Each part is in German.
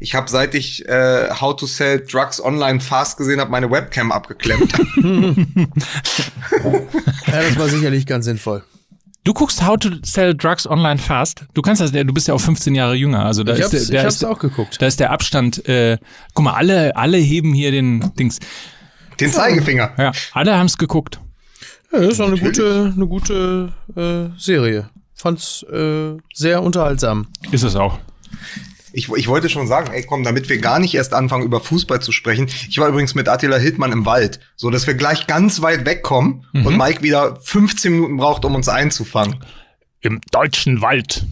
Ich habe, seit ich How to Sell Drugs Online Fast gesehen habe, meine Webcam abgeklemmt. Ja, das war sicherlich ganz sinnvoll. Du guckst How to Sell Drugs Online Fast. Du bist ja auch 15 Jahre jünger. Also da ich hab's auch geguckt. Da ist der Abstand. Guck mal, alle heben hier den Dings. Den Zeigefinger. Ja, alle haben's geguckt. Ja, das ist auch eine gute Serie. Fand's sehr unterhaltsam. Ist es auch. Ich wollte schon sagen, ey komm, damit wir gar nicht erst anfangen, über Fußball zu sprechen. Ich war übrigens mit Attila Hildmann im Wald, so dass wir gleich ganz weit wegkommen und Mike wieder 15 Minuten braucht, um uns einzufangen. Im deutschen Wald.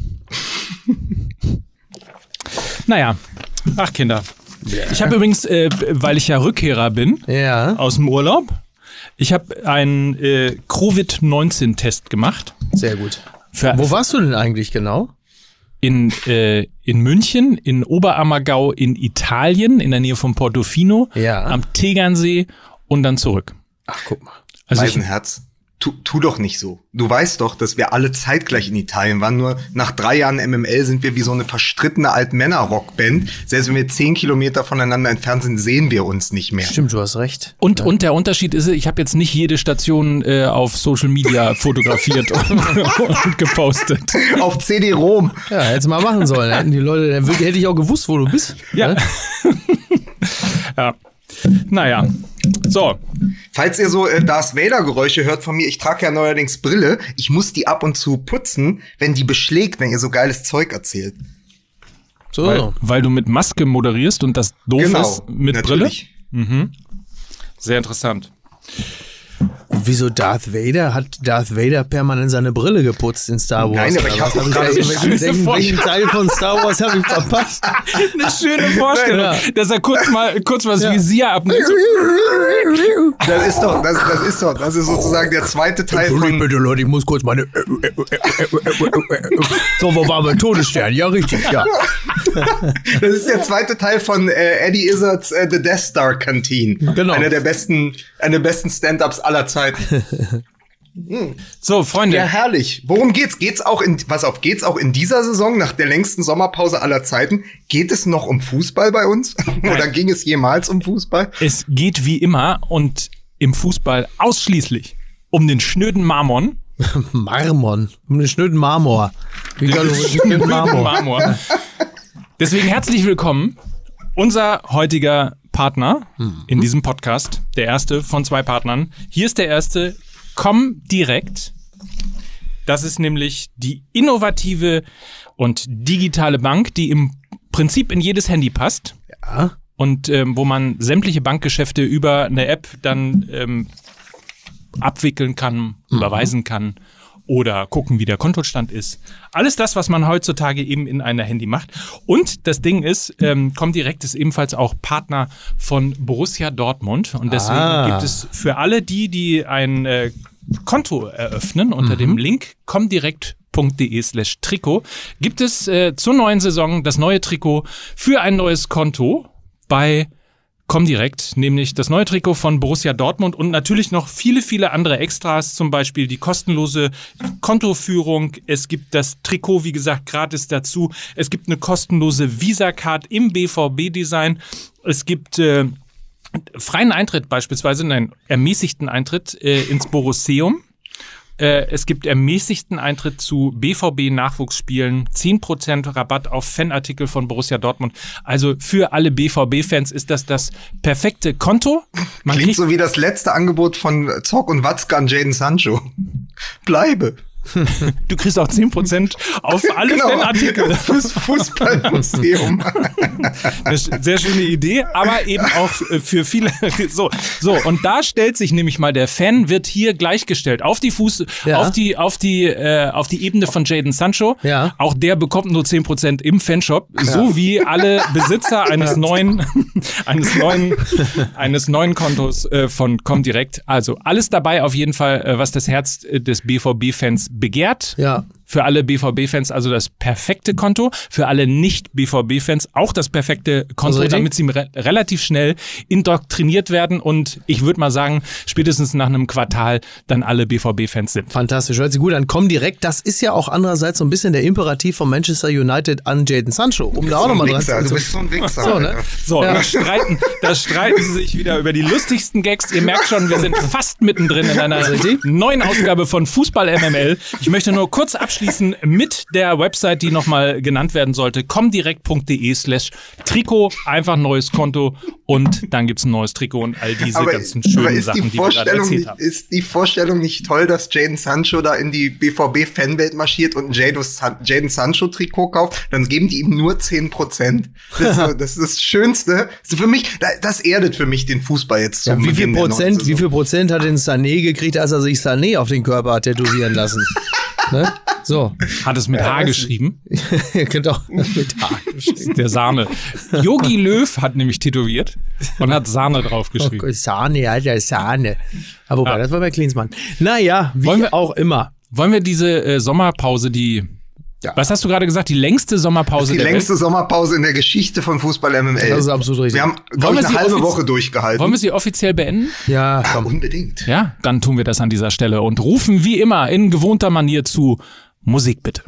Naja, ach Kinder. Ich habe übrigens, weil ich ja Rückkehrer bin aus dem Urlaub, ich habe einen Covid-19-Test gemacht. Sehr gut. Wo warst du denn eigentlich genau? In München, in Oberammergau, in Italien, in der Nähe von Portofino, am Tegernsee und dann zurück. Ach, guck mal. Also Weißenherz, tu doch nicht so. Du weißt doch, dass wir alle zeitgleich in Italien waren, nur nach 3 Jahren MML sind wir wie so eine verstrittene Altmänner-Rockband. Selbst wenn wir 10 Kilometer voneinander entfernt sind, sehen wir uns nicht mehr. Stimmt, du hast recht. Und der Unterschied ist, ich habe jetzt nicht jede Station auf Social Media fotografiert und gepostet. Auf CD-ROM. Ja, hättest mal machen sollen. Hätten die Leute, hätte ich auch gewusst, wo du bist. Ja. Ja. Naja, so. Falls ihr so Darth Vader-Geräusche hört von mir, ich trage ja neuerdings Brille. Ich muss die ab und zu putzen, wenn die beschlägt, wenn ihr so geiles Zeug erzählt. So. Weil du mit Maske moderierst und das doof ist mit natürlich. Brille? Mhm. Sehr interessant. Wieso Darth Vader? Hat Darth Vader permanent seine Brille geputzt in Star Wars? Nein, aber ich habe gerade welchen Teil von Star Wars habe ich verpasst? Eine schöne Vorstellung, dass er kurz was Visier abnimmt. Das ist sozusagen der zweite Teil von... Bitte Leute, ich muss kurz meine... So, wo waren wir? Todesstern, ja richtig, ja. Das ist der zweite Teil von Eddie Izzards The Death Star Canteen. Genau. Einer der besten Stand-Ups aller Zeiten. So, Freunde. Ja, herrlich. Worum geht's? Geht's auch in dieser Saison, nach der längsten Sommerpause aller Zeiten? Geht es noch um Fußball bei uns? Oder ging es jemals um Fußball? Es geht wie immer und im Fußball ausschließlich um den schnöden Marmon. Um den schnöden Marmor. Marmor. Deswegen herzlich willkommen. Unser heutiger Partner in diesem Podcast, der erste von 2 Partnern. Hier ist der erste, Comdirect. Das ist nämlich die innovative und digitale Bank, die im Prinzip in jedes Handy passt. Ja. Und wo man sämtliche Bankgeschäfte über eine App dann abwickeln kann, überweisen kann oder gucken, wie der Kontostand ist. Alles das, was man heutzutage eben in einer Handy macht. Und das Ding ist, Comdirect ist ebenfalls auch Partner von Borussia Dortmund. Und deswegen gibt es für alle die ein Konto eröffnen unter dem Link comdirect.de/Trikot, gibt es zur neuen Saison das neue Trikot für ein neues Konto bei Comdirect, nämlich das neue Trikot von Borussia Dortmund und natürlich noch viele, viele andere Extras, zum Beispiel die kostenlose Kontoführung. Es gibt das Trikot, wie gesagt, gratis dazu. Es gibt eine kostenlose Visa-Card im BVB-Design. Es gibt freien Eintritt beispielsweise, ermäßigten Eintritt ins Borusseum. Es gibt ermäßigten Eintritt zu BVB-Nachwuchsspielen, 10% Rabatt auf Fanartikel von Borussia Dortmund. Also für alle BVB-Fans ist das perfekte Konto. Klingt so wie das letzte Angebot von Zock und Watzke an Jadon Sancho. Bleibe. Du kriegst auch 10% auf alle Fanartikel. Fürs Fußballmuseum. Eine sehr schöne Idee, aber eben auch für viele. So, und da stellt sich nämlich mal der Fan wird hier gleichgestellt auf die auf die Ebene von Jadon Sancho. Ja. Auch der bekommt nur 10% im Fanshop, so wie alle Besitzer eines neuen Kontos von Comdirect. Also alles dabei auf jeden Fall, was das Herz des BVB-Fans begehrt. Ja. für alle BVB-Fans also das perfekte Konto, für alle Nicht-BVB-Fans auch das perfekte Konto, damit sie relativ schnell indoktriniert werden und ich würde mal sagen, spätestens nach einem Quartal dann alle BVB-Fans sind. Fantastisch, hört sich gut an. Komm direkt, das ist ja auch andererseits so ein bisschen der Imperativ von Manchester United an Jadon Sancho, um da auch nochmal dran zu... Du bist so ein Wichser. So, ne? So, ja. da streiten sie sich wieder über die lustigsten Gags. Ihr merkt schon, wir sind fast mittendrin in einer neuen Ausgabe von Fußball MML. Ich möchte nur kurz abschließen mit der Website, die nochmal genannt werden sollte. comdirekt.de/Trikot. Einfach neues Konto und dann gibt's ein neues Trikot und all diese ganzen schönen Sachen, die wir gerade erzählt haben. Ist die Vorstellung nicht toll, dass Jadon Sancho da in die BVB-Fanwelt marschiert und ein Jadon Sancho-Trikot kauft? Dann geben die ihm nur 10%. Das ist das Schönste. Für mich, das erdet für mich den Fußball jetzt. Ja, wie viel Prozent hat denn Sané gekriegt, als er sich Sané auf den Körper hat tätowieren lassen? Ne? So. Hat es mit H geschrieben? Genau, mit H geschrieben. Der Sahne. Jogi Löw hat nämlich tätowiert und hat Sahne draufgeschrieben. Oh, Sahne, Alter, Sahne. Aber wobei, das war bei Klinsmann. Naja, wie auch immer. Wollen wir diese Sommerpause, was hast du gerade gesagt? Die längste Sommerpause der Welt? Die längste Sommerpause in der Geschichte von Fußball MML. Das ist absolut richtig. Wir haben, glaube ich, eine halbe Woche durchgehalten. Wollen wir sie offiziell beenden? Ja, komm. Unbedingt. Ja, dann tun wir das an dieser Stelle und rufen wie immer in gewohnter Manier zu Musik bitte.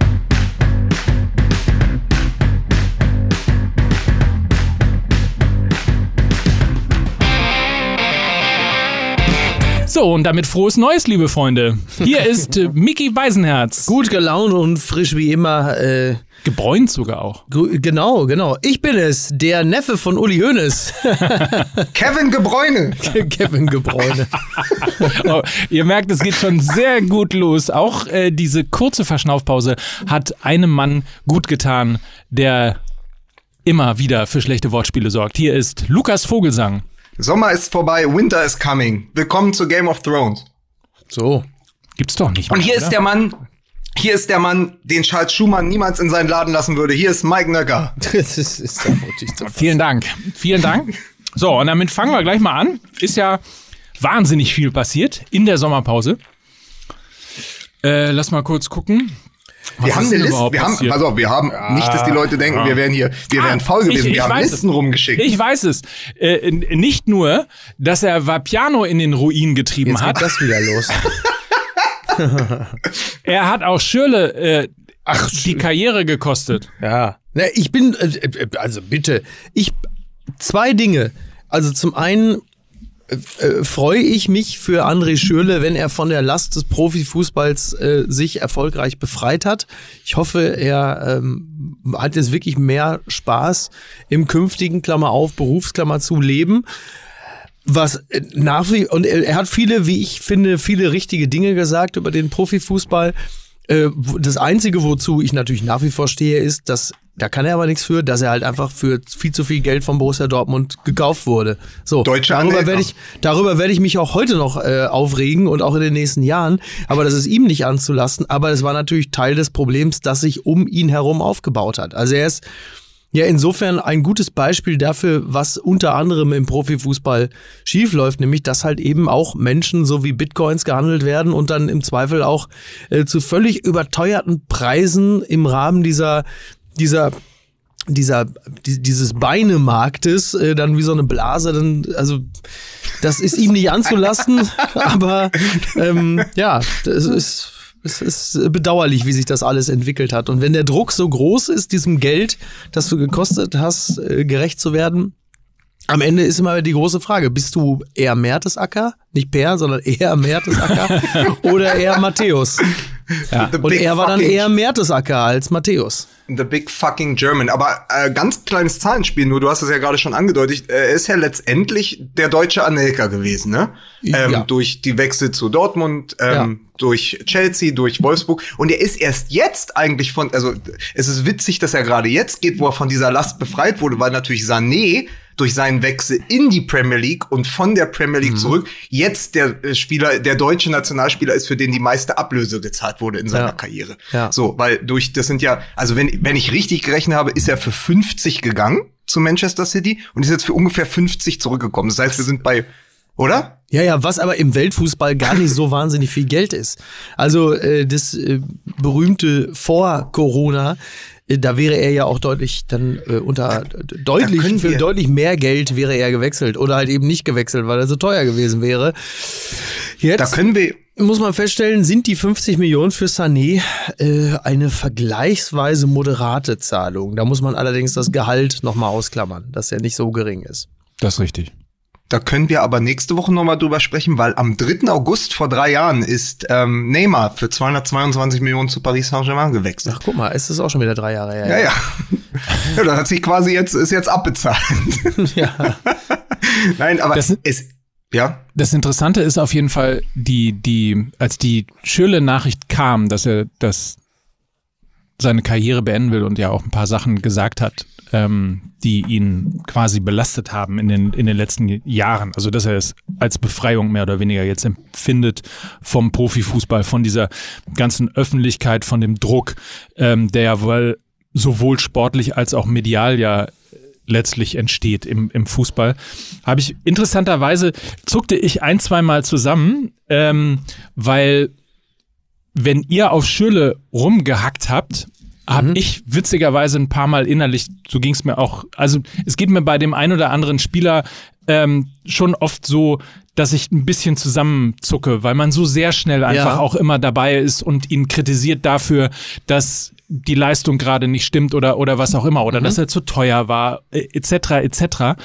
So, und damit frohes Neues, liebe Freunde. Hier ist Micky Beisenherz. Gut gelaunt und frisch wie immer. Gebräunt sogar auch. Genau. Ich bin es, der Neffe von Uli Hoeneß. Kevin Gebräune. Kevin Gebräune. Oh, ihr merkt, es geht schon sehr gut los. Auch diese kurze Verschnaufpause hat einem Mann gut getan, der immer wieder für schlechte Wortspiele sorgt. Hier ist Lukas Vogelsang. Sommer ist vorbei, Winter is coming. Willkommen zu Game of Thrones. So. Gibt's doch nicht mehr, und hier ist der Mann, den Charles Schumann niemals in seinen Laden lassen würde. Hier ist Mike Nöcker. Das ist doch wirklich so. Vielen Dank. So, und damit fangen wir gleich mal an. Ist ja wahnsinnig viel passiert in der Sommerpause. Lass mal kurz gucken. Wir haben eine Liste, wir haben nicht, dass die Leute denken, wir wären faul gewesen. Wir haben Listen rumgeschickt. Ich weiß es. Nicht nur, dass er Vapiano in den Ruin getrieben hat. Jetzt geht das wieder los. Er hat auch Schürrle die Karriere gekostet. Ja. Ich bin, also bitte, zwei Dinge. Also zum einen freue ich mich für André Schürrle, wenn er von der Last des Profifußballs sich erfolgreich befreit hat. Ich hoffe, er hat jetzt wirklich mehr Spaß im künftigen, Klammer auf, Berufsklammer zu Leben. Und er hat viele, wie ich finde, viele richtige Dinge gesagt über den Profifußball. Das Einzige, wozu ich natürlich nach wie vor stehe, ist, da kann er aber nichts für, dass er halt einfach für viel zu viel Geld von Borussia Dortmund gekauft wurde. So, darüber werde ich mich auch heute noch aufregen und auch in den nächsten Jahren. Aber das ist ihm nicht anzulasten. Aber das war natürlich Teil des Problems, das sich um ihn herum aufgebaut hat. Also er ist ja insofern ein gutes Beispiel dafür, was unter anderem im Profifußball schiefläuft, nämlich dass halt eben auch Menschen so wie Bitcoins gehandelt werden und dann im Zweifel auch zu völlig überteuerten Preisen im Rahmen dieses Beinemarktes dann wie so eine Blase, also das ist ihm nicht anzulasten, aber es ist bedauerlich, wie sich das alles entwickelt hat. Und wenn der Druck so groß ist, diesem Geld, das du gekostet hast, gerecht zu werden, am Ende ist immer die große Frage, bist du eher Mertesacker, nicht Per, sondern eher Mertesacker oder eher Matthäus? Ja. Und er war dann eher Mertesacker als Matthäus. The big fucking German. Aber ganz kleines Zahlenspiel nur, du hast es ja gerade schon angedeutet, er ist ja letztendlich der deutsche Anelka gewesen, ne? Durch die Wechsel zu Dortmund, durch Chelsea, durch Wolfsburg. Und er ist erst jetzt eigentlich es ist witzig, dass er gerade jetzt geht, wo er von dieser Last befreit wurde, weil natürlich Sané durch seinen Wechsel in die Premier League und von der Premier League zurück jetzt der deutsche Nationalspieler ist, für den die meiste Ablöse gezahlt wurde in seiner Karriere. Ja. So, weil wenn ich richtig gerechnet habe, ist er für 50 gegangen zu Manchester City und ist jetzt für ungefähr 50 zurückgekommen. Das heißt, wir sind bei Oder? Ja, was aber im Weltfußball gar nicht so wahnsinnig viel Geld ist. Also das berühmte vor Corona, da wäre er ja auch deutlich dann deutlich mehr Geld wäre er gewechselt oder halt eben nicht gewechselt, weil er so teuer gewesen wäre. Jetzt da können wir muss man feststellen, sind die 50 Millionen für Sané eine vergleichsweise moderate Zahlung. Da muss man allerdings das Gehalt nochmal ausklammern, dass er nicht so gering ist. Das ist richtig. Da können wir aber nächste Woche nochmal drüber sprechen, weil am 3. August vor 3 Jahren ist Neymar für 222 Millionen zu Paris Saint-Germain gewechselt. Ach, guck mal, ist das auch schon wieder 3 Jahre her. Ja. Ja, das hat sich quasi ist jetzt abbezahlt. Ja. Nein, aber ja. Das Interessante ist auf jeden Fall, als die Schürrle-Nachricht kam, dass er seine Karriere beenden will und ja auch ein paar Sachen gesagt hat, die ihn quasi belastet haben in den letzten Jahren. Also dass er es als Befreiung mehr oder weniger jetzt empfindet vom Profifußball, von dieser ganzen Öffentlichkeit, von dem Druck, der ja wohl sowohl sportlich als auch medial ja letztlich entsteht im Fußball, habe ich interessanterweise, zuckte ich 1-2 Mal zusammen, weil wenn ihr auf Schürrle rumgehackt habt, habe ich witzigerweise ein paar Mal innerlich, so ging es mir auch, also es geht mir bei dem einen oder anderen Spieler schon oft so, dass ich ein bisschen zusammenzucke, weil man so sehr schnell einfach auch immer dabei ist und ihn kritisiert dafür, dass die Leistung gerade nicht stimmt oder was auch immer oder dass er zu teuer war, etc.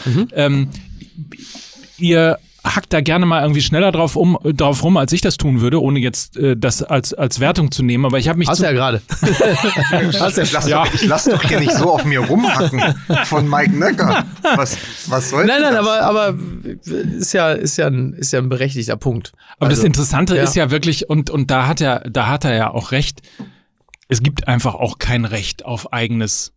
Ihr hackt da gerne mal irgendwie schneller drauf rum, als ich das tun würde, ohne jetzt das als Wertung zu nehmen. Aber ich habe mich Hast ja gerade. Ich lass doch hier nicht so auf mir rumhacken von Mike Nöcker. Was soll das? Nein, aber ist ja ein berechtigter Punkt. Aber das Interessante ist ja wirklich, und da hat er ja auch recht, es gibt einfach auch kein Recht auf eigenes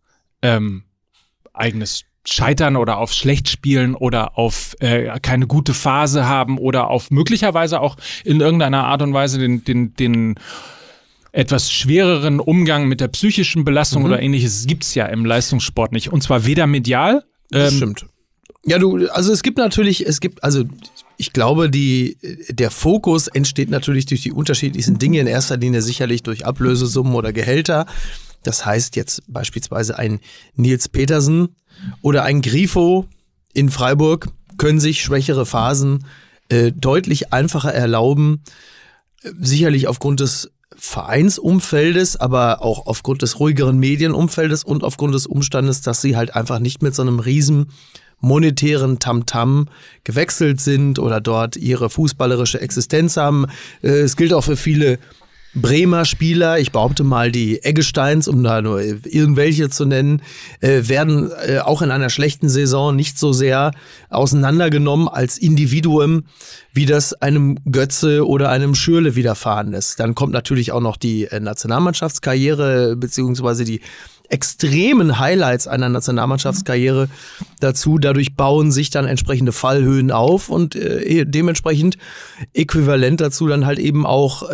Scheitern oder auf schlecht spielen oder auf keine gute Phase haben oder auf möglicherweise auch in irgendeiner Art und Weise den etwas schwereren Umgang mit der psychischen Belastung oder ähnliches gibt's ja im Leistungssport nicht. Und zwar weder medial. Das stimmt. Ja, ich glaube, der Fokus entsteht natürlich durch die unterschiedlichsten Dinge, in erster Linie sicherlich durch Ablösesummen oder Gehälter. Das heißt jetzt beispielsweise ein Nils Petersen oder ein Grifo in Freiburg können sich schwächere Phasen deutlich einfacher erlauben, sicherlich aufgrund des Vereinsumfeldes, aber auch aufgrund des ruhigeren Medienumfeldes und aufgrund des Umstandes, dass sie halt einfach nicht mit so einem riesen monetären Tamtam gewechselt sind oder dort ihre fußballerische Existenz haben. Es gilt auch für viele Bremer Spieler, ich behaupte mal die Eggesteins, um da nur irgendwelche zu nennen, werden auch in einer schlechten Saison nicht so sehr auseinandergenommen als Individuum, wie das einem Götze oder einem Schürrle widerfahren ist. Dann kommt natürlich auch noch die Nationalmannschaftskarriere beziehungsweise die extremen Highlights einer Nationalmannschaftskarriere dazu. Dadurch bauen sich dann entsprechende Fallhöhen auf und dementsprechend äquivalent dazu dann halt eben auch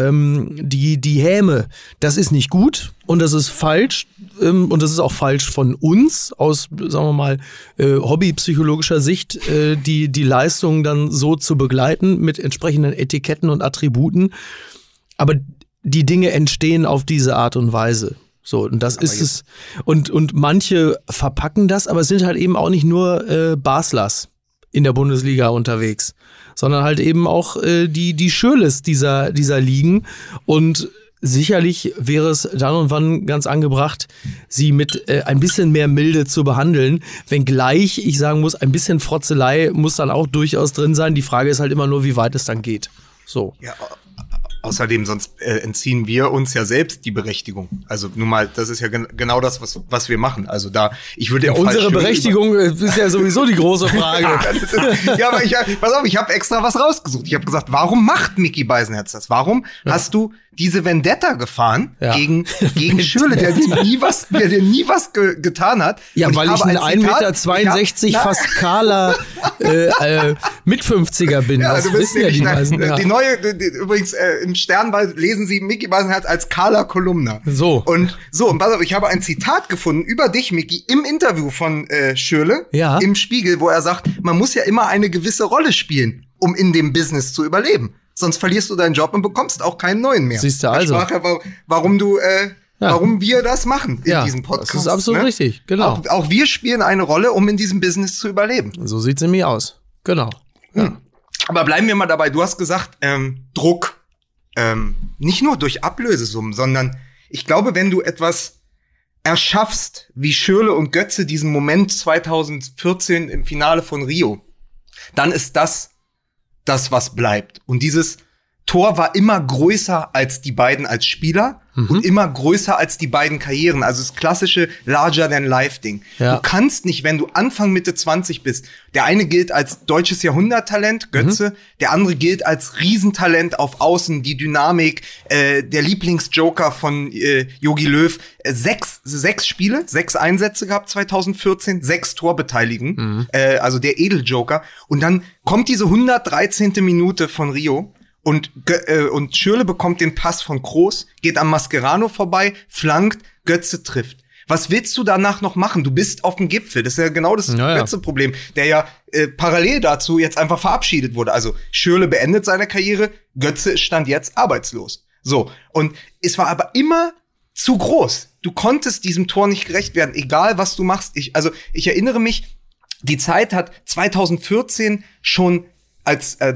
die Häme. Das ist nicht gut und das ist falsch und das ist auch falsch von uns aus, sagen wir mal, hobbypsychologischer Sicht, die Leistung dann so zu begleiten mit entsprechenden Etiketten und Attributen. Aber die Dinge entstehen auf diese Art und Weise. So, und das ist es. Und manche verpacken das, aber es sind halt eben auch nicht nur Baslers in der Bundesliga unterwegs, sondern halt eben auch die Schürrles dieser Ligen. Und sicherlich wäre es dann und wann ganz angebracht, sie mit ein bisschen mehr Milde zu behandeln. Wenngleich, ich sagen muss, ein bisschen Frotzelei muss dann auch durchaus drin sein. Die Frage ist halt immer nur, wie weit es dann geht. So. Ja. Außerdem, sonst entziehen wir uns ja selbst die Berechtigung. Also nun mal, das ist ja genau das, was wir machen. Also da, ich würde ja unsere Berechtigung ist ja sowieso die große Frage. Ja, aber pass auf, ich habe extra was rausgesucht. Ich habe gesagt, warum macht Micky Beisenherz das? Warum hast du diese Vendetta gefahren gegen Schürrle, der dir nie was getan hat? Ja, und weil ich ein 1,62 Meter fast kahler mit 50er bin. Ja, du bist ja die meisten. Die neue, übrigens, im Sternball lesen sie Micky Beisenherz als kahler Kolumna. Und pass auf, ich habe ein Zitat gefunden über dich, Micky, im Interview von Schürrle im Spiegel, wo er sagt, man muss ja immer eine gewisse Rolle spielen. um in dem Business zu überleben. Sonst verlierst du deinen Job und bekommst auch keinen neuen mehr. Siehst du also. Warum wir das machen in diesem Podcast. Das ist absolut richtig, genau. Auch wir spielen eine Rolle, um in diesem Business zu überleben. So sieht's nämlich aus, genau. Ja. Aber bleiben wir mal dabei, du hast gesagt, Druck. Nicht nur durch Ablösesummen, sondern ich glaube, wenn du etwas erschaffst, wie Schürrle und Götze diesen Moment 2014 im Finale von Rio, dann ist das, was bleibt. Und dieses Tor war immer größer als die beiden als Spieler und immer größer als die beiden Karrieren. Also das klassische Larger-than-Life-Ding. Ja. Du kannst nicht, wenn du Anfang, Mitte 20 bist, der eine gilt als deutsches Jahrhunderttalent, Götze, der andere gilt als Riesentalent auf Außen, die Dynamik, der Lieblingsjoker von Jogi Löw. 6 Spiele, 6 Einsätze gehabt 2014, 6 Torbeteiligung, also der Edeljoker. Und dann kommt diese 113. Minute von Rio. Und Schürrle bekommt den Pass von Kroos, geht am Mascherano vorbei, flankt, Götze trifft. Was willst du danach noch machen? Du bist auf dem Gipfel. Das ist ja genau das Götze-Problem, der ja parallel dazu jetzt einfach verabschiedet wurde. Also Schürrle beendet seine Karriere, Götze stand jetzt arbeitslos. So, und es war aber immer zu groß. Du konntest diesem Tor nicht gerecht werden, egal was du machst. Ich erinnere mich, die Zeit hat 2014 schon da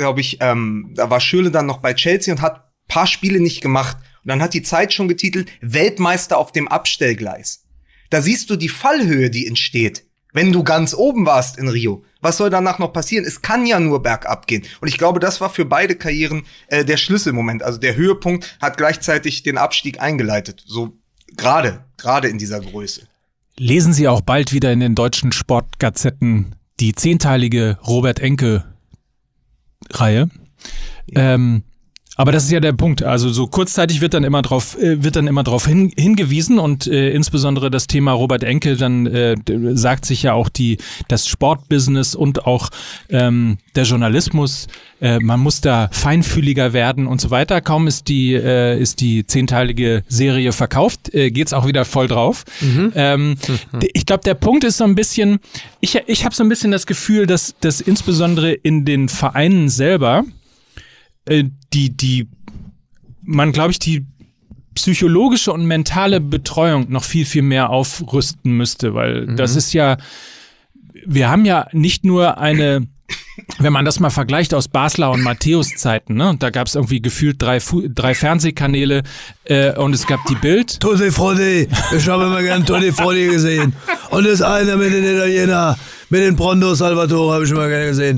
war Schürrle dann noch bei Chelsea und hat paar Spiele nicht gemacht. Und dann hat die Zeit schon getitelt, Weltmeister auf dem Abstellgleis. Da siehst du die Fallhöhe, die entsteht, wenn du ganz oben warst in Rio. Was soll danach noch passieren? Es kann ja nur bergab gehen. Und ich glaube, das war für beide Karrieren der Schlüsselmoment. Also der Höhepunkt hat gleichzeitig den Abstieg eingeleitet. So gerade in dieser Größe. Lesen Sie auch bald wieder in den deutschen Sportgazetten die 10-teilige Robert Enke Reihe. Ja. Aber das ist ja der Punkt. Also so kurzzeitig wird dann immer drauf hingewiesen und insbesondere das Thema Robert Enke, dann sagt sich ja auch das Sportbusiness und auch der Journalismus, man muss da feinfühliger werden und so weiter. Kaum ist die 10-teilige Serie verkauft, geht's auch wieder voll drauf. Ich glaube, der Punkt ist so ein bisschen, ich habe so ein bisschen das Gefühl, dass insbesondere in den Vereinen selber man, glaube ich, die psychologische und mentale Betreuung noch viel, viel mehr aufrüsten müsste, weil das ist ja, wir haben ja nicht nur wenn man das mal vergleicht aus Basler und Matthäus Zeiten, ne, und da gab es irgendwie gefühlt drei Fernsehkanäle und es gab die Bild. Tutti Frutti, ich habe immer gern Tutti Frutti gesehen. Und das eine mit den Italiener, mit den Pronto Salvatore habe ich immer gerne gesehen.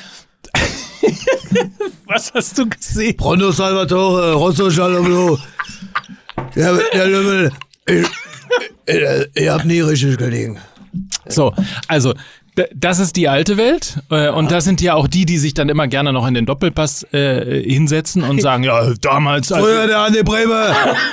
Was hast du gesehen? Pronto Salvatore, Rosso Schaloblo. Der Lümmel. Ich hab nie richtig gelegen. So, also das ist die alte Welt und das sind ja auch die sich dann immer gerne noch in den Doppelpass hinsetzen und sagen, ja, damals... Früher der Andi Bremer.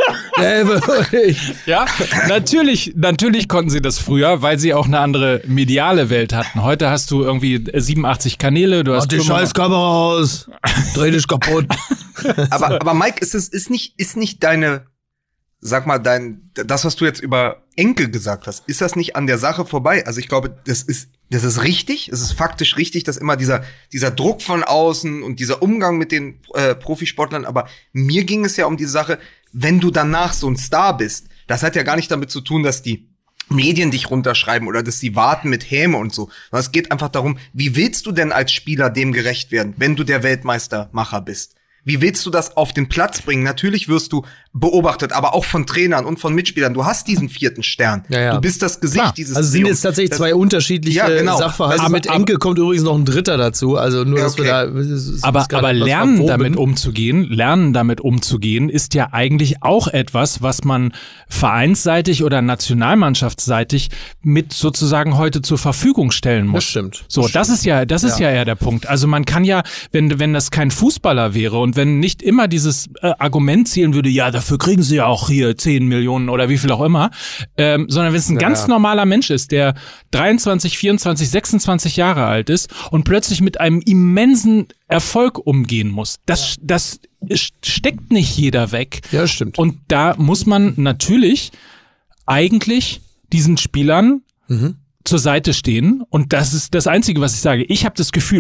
Ja, natürlich konnten sie das früher, weil sie auch eine andere mediale Welt hatten. Heute hast du irgendwie 87 Kanäle. Du hast die Scheißkamera aus. Dreh dich kaputt. aber Mike, ist nicht deine... Sag mal, das, was du jetzt über Enke gesagt hast, ist das nicht an der Sache vorbei? Also ich glaube, das ist richtig, es ist faktisch richtig, dass immer dieser Druck von außen und dieser Umgang mit den Profisportlern, aber mir ging es ja um die Sache, wenn du danach so ein Star bist, das hat ja gar nicht damit zu tun, dass die Medien dich runterschreiben oder dass sie warten mit Häme und so. Es geht einfach darum, wie willst du denn als Spieler dem gerecht werden, wenn du der Weltmeistermacher bist? Wie willst du das auf den Platz bringen? Natürlich wirst du beobachtet, aber auch von Trainern und von Mitspielern. Du hast diesen 4. Stern. Ja. Du bist das Gesicht dieses Also sind jetzt tatsächlich zwei unterschiedliche Sachverhalte. Aber mit Enke kommt übrigens noch ein dritter dazu. Also nur, dass wir da... Aber lernen damit umzugehen, ist ja eigentlich auch etwas, was man vereinsseitig oder nationalmannschaftsseitig mit sozusagen heute zur Verfügung stellen muss. Das stimmt. So, das ist ja eher der Punkt. Also man kann ja, wenn das kein Fußballer wäre und wenn nicht immer dieses Argument zählen würde, ja, dafür kriegen sie ja auch hier 10 Millionen oder wie viel auch immer, sondern wenn es ein ganz normaler Mensch ist, der 23, 24, 26 Jahre alt ist und plötzlich mit einem immensen Erfolg umgehen muss. Das steckt nicht jeder weg. Ja, stimmt. Und da muss man natürlich eigentlich diesen Spielern zur Seite stehen. Und das ist das Einzige, was ich sage. Ich habe das Gefühl,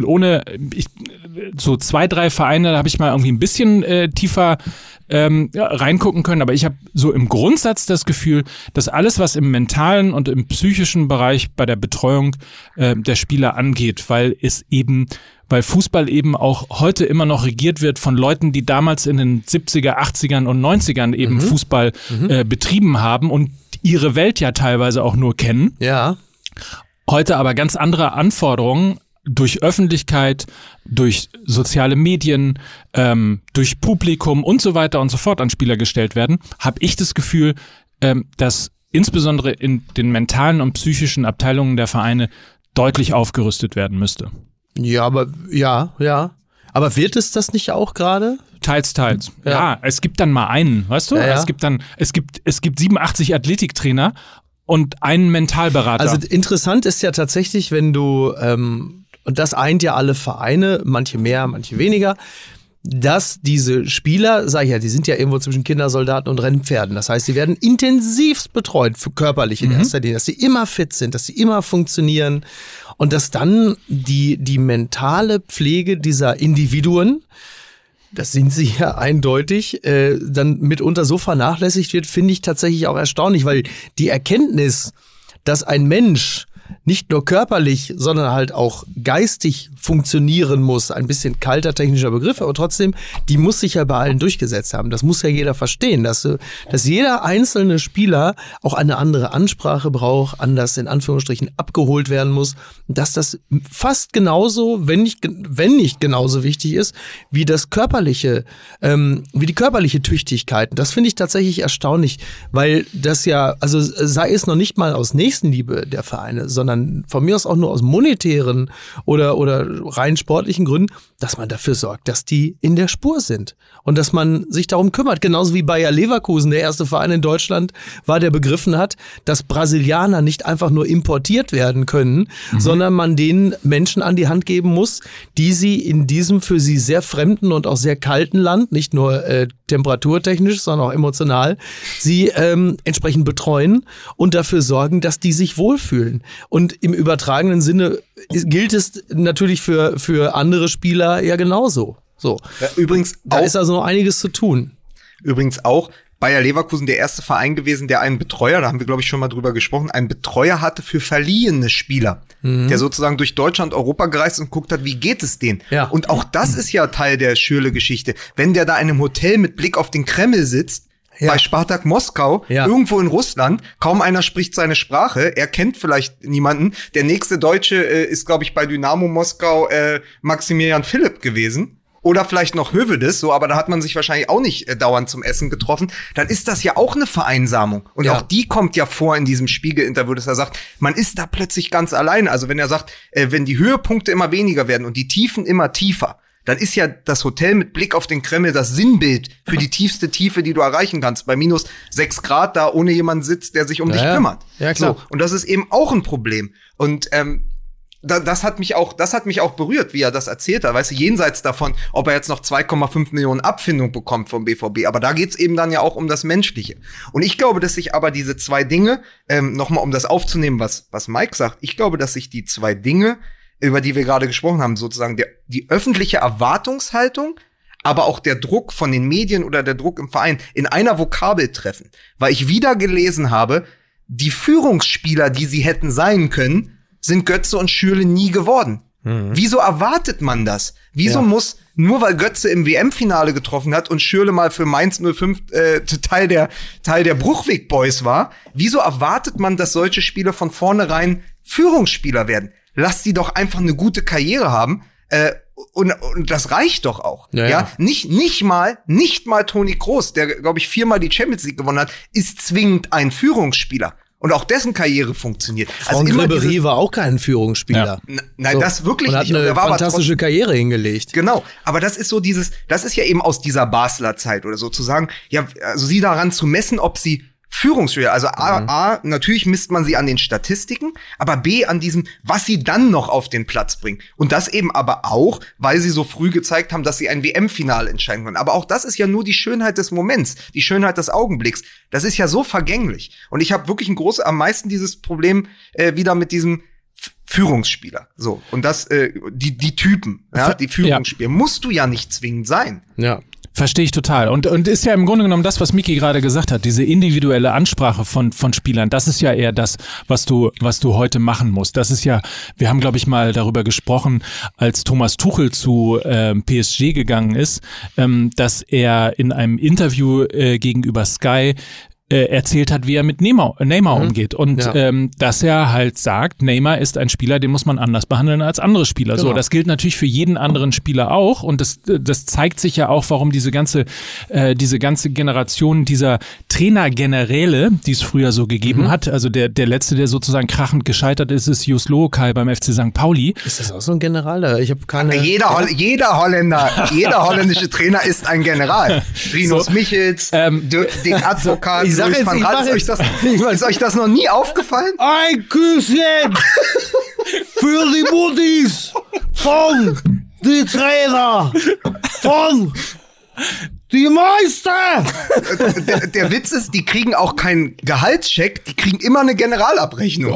so 2, 3 Vereine, da habe ich mal irgendwie ein bisschen tiefer reingucken können, aber ich habe so im Grundsatz das Gefühl, dass alles, was im mentalen und im psychischen Bereich bei der Betreuung der Spieler angeht, weil Fußball eben auch heute immer noch regiert wird von Leuten, die damals in den 70er, 80ern und 90ern eben Fußball betrieben haben und ihre Welt ja teilweise auch nur kennen. Ja. Heute aber ganz andere Anforderungen durch Öffentlichkeit, durch soziale Medien, durch Publikum und so weiter und so fort an Spieler gestellt werden, habe ich das Gefühl, dass insbesondere in den mentalen und psychischen Abteilungen der Vereine deutlich aufgerüstet werden müsste. Ja, aber Aber wird es das nicht auch gerade? Teils. Ja, es gibt dann mal einen, weißt du? Ja. Es gibt 87 Athletiktrainer und einen Mentalberater. Also interessant ist ja tatsächlich, wenn du, und das eint ja alle Vereine, manche mehr, manche weniger, dass diese Spieler, sag ich ja, die sind ja irgendwo zwischen Kindersoldaten und Rennpferden. Das heißt, sie werden intensivst betreut, körperlich in erster Linie, dass sie immer fit sind, dass sie immer funktionieren und dass dann die mentale Pflege dieser Individuen, das sind sie ja eindeutig, dann mitunter so vernachlässigt wird, finde ich tatsächlich auch erstaunlich, weil die Erkenntnis, dass ein Mensch nicht nur körperlich, sondern halt auch geistig funktionieren muss, ein bisschen kalter technischer Begriff, aber trotzdem, die muss sich ja bei allen durchgesetzt haben. Das muss ja jeder verstehen, dass jeder einzelne Spieler auch eine andere Ansprache braucht, anders in Anführungsstrichen abgeholt werden muss, dass das fast genauso, wenn nicht genauso wichtig ist, wie das körperliche, wie die körperliche Tüchtigkeit. Das finde ich tatsächlich erstaunlich, weil das ja, also sei es noch nicht mal aus Nächstenliebe der Vereine, sondern von mir aus auch nur aus monetären oder rein sportlichen Gründen, dass man dafür sorgt, dass die in der Spur sind und dass man sich darum kümmert. Genauso wie Bayer Leverkusen, der erste Verein in Deutschland war, der begriffen hat, dass Brasilianer nicht einfach nur importiert werden können, sondern man den Menschen an die Hand geben muss, die sie in diesem für sie sehr fremden und auch sehr kalten Land, nicht nur temperaturtechnisch, sondern auch emotional, sie entsprechend betreuen und dafür sorgen, dass die sich wohlfühlen. Und im übertragenen Sinne gilt es natürlich für andere Spieler ja genauso. So. Ja, übrigens da ist also noch einiges zu tun. Übrigens auch Bayer Leverkusen der erste Verein gewesen, der einen Betreuer, da haben wir glaube ich schon mal drüber gesprochen, einen Betreuer hatte für verliehene Spieler, der sozusagen durch Deutschland, Europa gereist und guckt hat, wie geht es denen? Ja. Und auch das ist ja Teil der Schürrle-Geschichte. Wenn der da in einem Hotel mit Blick auf den Kreml sitzt, bei Spartak Moskau, irgendwo in Russland, kaum einer spricht seine Sprache, er kennt vielleicht niemanden. Der nächste Deutsche ist, glaube ich, bei Dynamo Moskau Maximilian Philipp gewesen. Oder vielleicht noch Hövedes, so, aber da hat man sich wahrscheinlich auch nicht dauernd zum Essen getroffen. Dann ist das ja auch eine Vereinsamung. Und auch die kommt ja vor in diesem Spiegel-Interview, dass er sagt, man ist da plötzlich ganz alleine. Also wenn er sagt, wenn die Höhepunkte immer weniger werden und die Tiefen immer tiefer, dann ist ja das Hotel mit Blick auf den Kreml das Sinnbild für die tiefste Tiefe, die du erreichen kannst. Bei minus 6 Grad da ohne jemanden sitzt, der sich um dich kümmert. Ja, klar. So, und das ist eben auch ein Problem. Und das hat mich auch berührt, wie er das erzählt hat. Weißt du, jenseits davon, ob er jetzt noch 2,5 Millionen Abfindung bekommt vom BVB. Aber da geht's eben dann ja auch um das Menschliche. Und ich glaube, dass sich aber diese zwei Dinge, nochmal um das aufzunehmen, was Mike sagt, ich glaube, dass sich die zwei Dinge, über die wir gerade gesprochen haben, sozusagen die öffentliche Erwartungshaltung, aber auch der Druck von den Medien oder der Druck im Verein in einer Vokabel treffen. Weil ich wieder gelesen habe, die Führungsspieler, die sie hätten sein können, sind Götze und Schürrle nie geworden. Wieso erwartet man das? Wieso muss, nur weil Götze im WM-Finale getroffen hat und Schürrle mal für Mainz 05 Teil der Bruchweg Boys war, wieso erwartet man, dass solche Spieler von vornherein Führungsspieler werden? Lass die doch einfach eine gute Karriere haben. Und das reicht doch auch. Ja. Nicht mal Toni Kroos, der, glaube ich, 4-mal die Champions League gewonnen hat, ist zwingend ein Führungsspieler. Und auch dessen Karriere funktioniert. Franck Ribéry war auch kein Führungsspieler. Ja. Nein, so. Das wirklich nicht. Und hat eine fantastische Karriere hingelegt. Genau. Aber das ist so das ist ja eben aus dieser Basler Zeit oder so zu sagen, ja, also sie daran zu messen, ob sie Führungsspieler, also A, natürlich misst man sie an den Statistiken, aber B, an diesem, was sie dann noch auf den Platz bringen. Und das eben aber auch, weil sie so früh gezeigt haben, dass sie ein WM-Finale entscheiden können. Aber auch das ist ja nur die Schönheit des Moments, die Schönheit des Augenblicks. Das ist ja so vergänglich. Und ich habe wirklich am meisten dieses Problem wieder mit diesem Führungsspieler. So. Und das, die Typen, ja, die Führungsspieler, musst du ja nicht zwingend sein. Ja. Verstehe ich total. Und ist ja im Grunde genommen das, was Miki gerade gesagt hat, diese individuelle Ansprache von Spielern, das ist ja eher das, was du heute machen musst. Das ist ja, wir haben, glaube ich, mal darüber gesprochen, als Thomas Tuchel zu PSG gegangen ist, dass er in einem Interview gegenüber Sky erzählt hat, wie er mit Neymar umgeht und dass er halt sagt, Neymar ist ein Spieler, den muss man anders behandeln als andere Spieler. Genau. So, das gilt natürlich für jeden anderen Spieler auch und das zeigt sich ja auch, warum diese ganze Generation dieser Trainer-Generäle, die es früher so gegeben hat, also der letzte, der sozusagen krachend gescheitert ist Jus Lokai beim FC St. Pauli. Ist das auch so ein General? Ich habe keine. Jeder Holländer, jeder holländische Trainer ist ein General. Rinus Michels, Dick Advokat. Ist euch das noch nie aufgefallen? Ein Küsschen für die Muttis von die Trainer von die Meister. Der Witz ist, die kriegen auch keinen Gehaltscheck, die kriegen immer eine Generalabrechnung.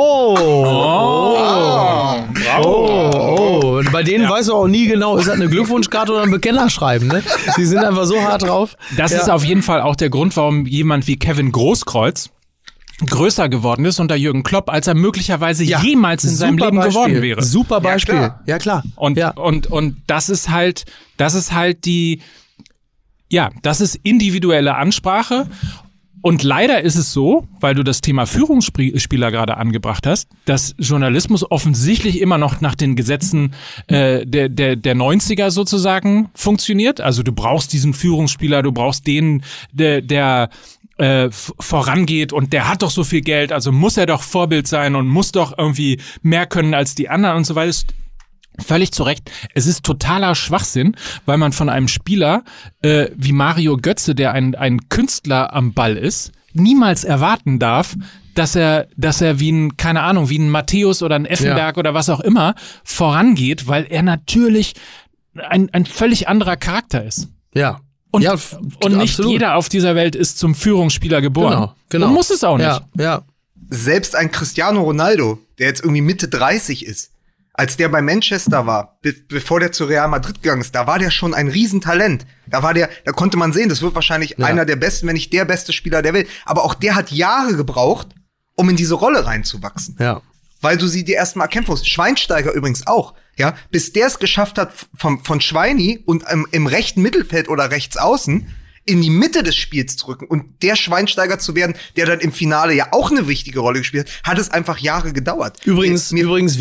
Bravo. Und bei denen weißt du auch nie genau, ist das eine Glückwunschkarte oder ein Bekennerschreiben, ne? Die sind einfach so hart drauf. Das ist auf jeden Fall auch der Grund, warum jemand wie Kevin Großkreuz größer geworden ist unter Jürgen Klopp, als er möglicherweise jemals in seinem Leben geworden wäre. Super Beispiel. Ja, klar. Und das ist halt die, das ist individuelle Ansprache. Und leider ist es so, weil du das Thema Führungsspieler gerade angebracht hast, dass Journalismus offensichtlich immer noch nach den Gesetzen der 90er sozusagen funktioniert. Also du brauchst diesen Führungsspieler, du brauchst den, der vorangeht und der hat doch so viel Geld, also muss er doch Vorbild sein und muss doch irgendwie mehr können als die anderen und so weiter. Völlig zu Recht. Es ist totaler Schwachsinn, weil man von einem Spieler wie Mario Götze, der ein Künstler am Ball ist, niemals erwarten darf, dass er wie ein Matthäus oder ein Effenberg oder was auch immer vorangeht, weil er natürlich ein völlig anderer Charakter ist. Ja. Und nicht jeder auf dieser Welt ist zum Führungsspieler geboren. Genau. Und muss es auch nicht. Ja. Selbst ein Cristiano Ronaldo, der jetzt irgendwie Mitte 30 ist, als der bei Manchester war, bevor der zu Real Madrid gegangen ist, da war der schon ein Riesentalent. Da konnte man sehen, das wird wahrscheinlich einer der besten, wenn nicht der beste Spieler der Welt. Aber auch der hat Jahre gebraucht, um in diese Rolle reinzuwachsen. Ja. Weil du sie dir erstmal erkämpfen musst. Schweinsteiger übrigens auch. Ja, bis der es geschafft hat, von Schweini und im rechten Mittelfeld oder rechts außen in die Mitte des Spiels zu rücken und der Schweinsteiger zu werden, der dann im Finale ja auch eine wichtige Rolle gespielt hat, hat es einfach Jahre gedauert. Übrigens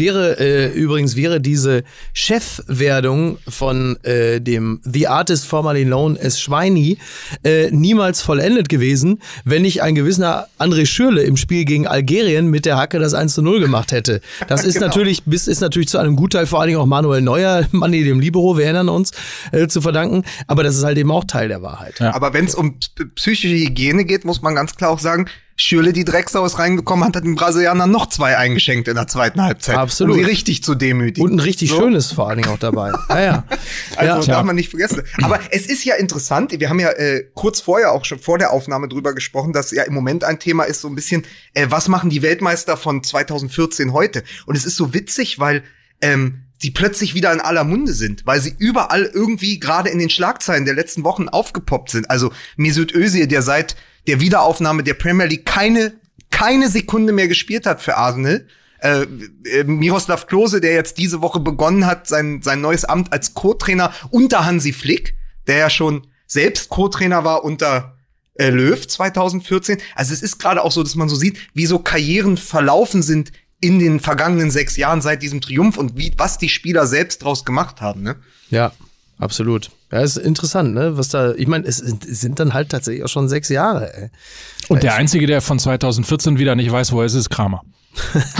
wäre diese Chefwerdung von dem The Artist Formerly Known as Schweini niemals vollendet gewesen, wenn nicht ein gewisser André Schürrle im Spiel gegen Algerien mit der Hacke das 1:0 gemacht hätte. Das ist natürlich zu einem Gutteil vor allen Dingen auch Manuel Neuer, Manni dem Libero, wir erinnern uns, zu verdanken, aber das ist halt eben auch Teil der Wahrheit. Ja. Aber wenn es um psychische Hygiene geht, muss man ganz klar auch sagen, Schürrle, die Drecksau, ist reingekommen, hat den Brasilianern noch 2 eingeschenkt in der zweiten Halbzeit. Absolut. Um sie richtig zu demütigen. Und ein richtig schönes vor allen Dingen auch dabei. Also darf man nicht vergessen. Aber es ist ja interessant, wir haben ja kurz vorher auch schon vor der Aufnahme drüber gesprochen, dass ja im Moment ein Thema ist so ein bisschen, was machen die Weltmeister von 2014 heute? Und es ist so witzig, weil die plötzlich wieder in aller Munde sind, weil sie überall irgendwie gerade in den Schlagzeilen der letzten Wochen aufgepoppt sind. Also Mesut Özil, der seit der Wiederaufnahme der Premier League keine Sekunde mehr gespielt hat für Arsenal. Miroslav Klose, der jetzt diese Woche begonnen hat, sein neues Amt als Co-Trainer unter Hansi Flick, der ja schon selbst Co-Trainer war unter Löw 2014. Also es ist gerade auch so, dass man so sieht, wie so Karrieren verlaufen sind in den vergangenen 6 Jahren seit diesem Triumph und was die Spieler selbst draus gemacht haben, ne? Ja, absolut. Ja, ist interessant, ne? Ich meine, es sind dann halt tatsächlich auch schon 6 Jahre, ey. Und der Einzige, der von 2014 wieder nicht weiß, wo er ist Kramer.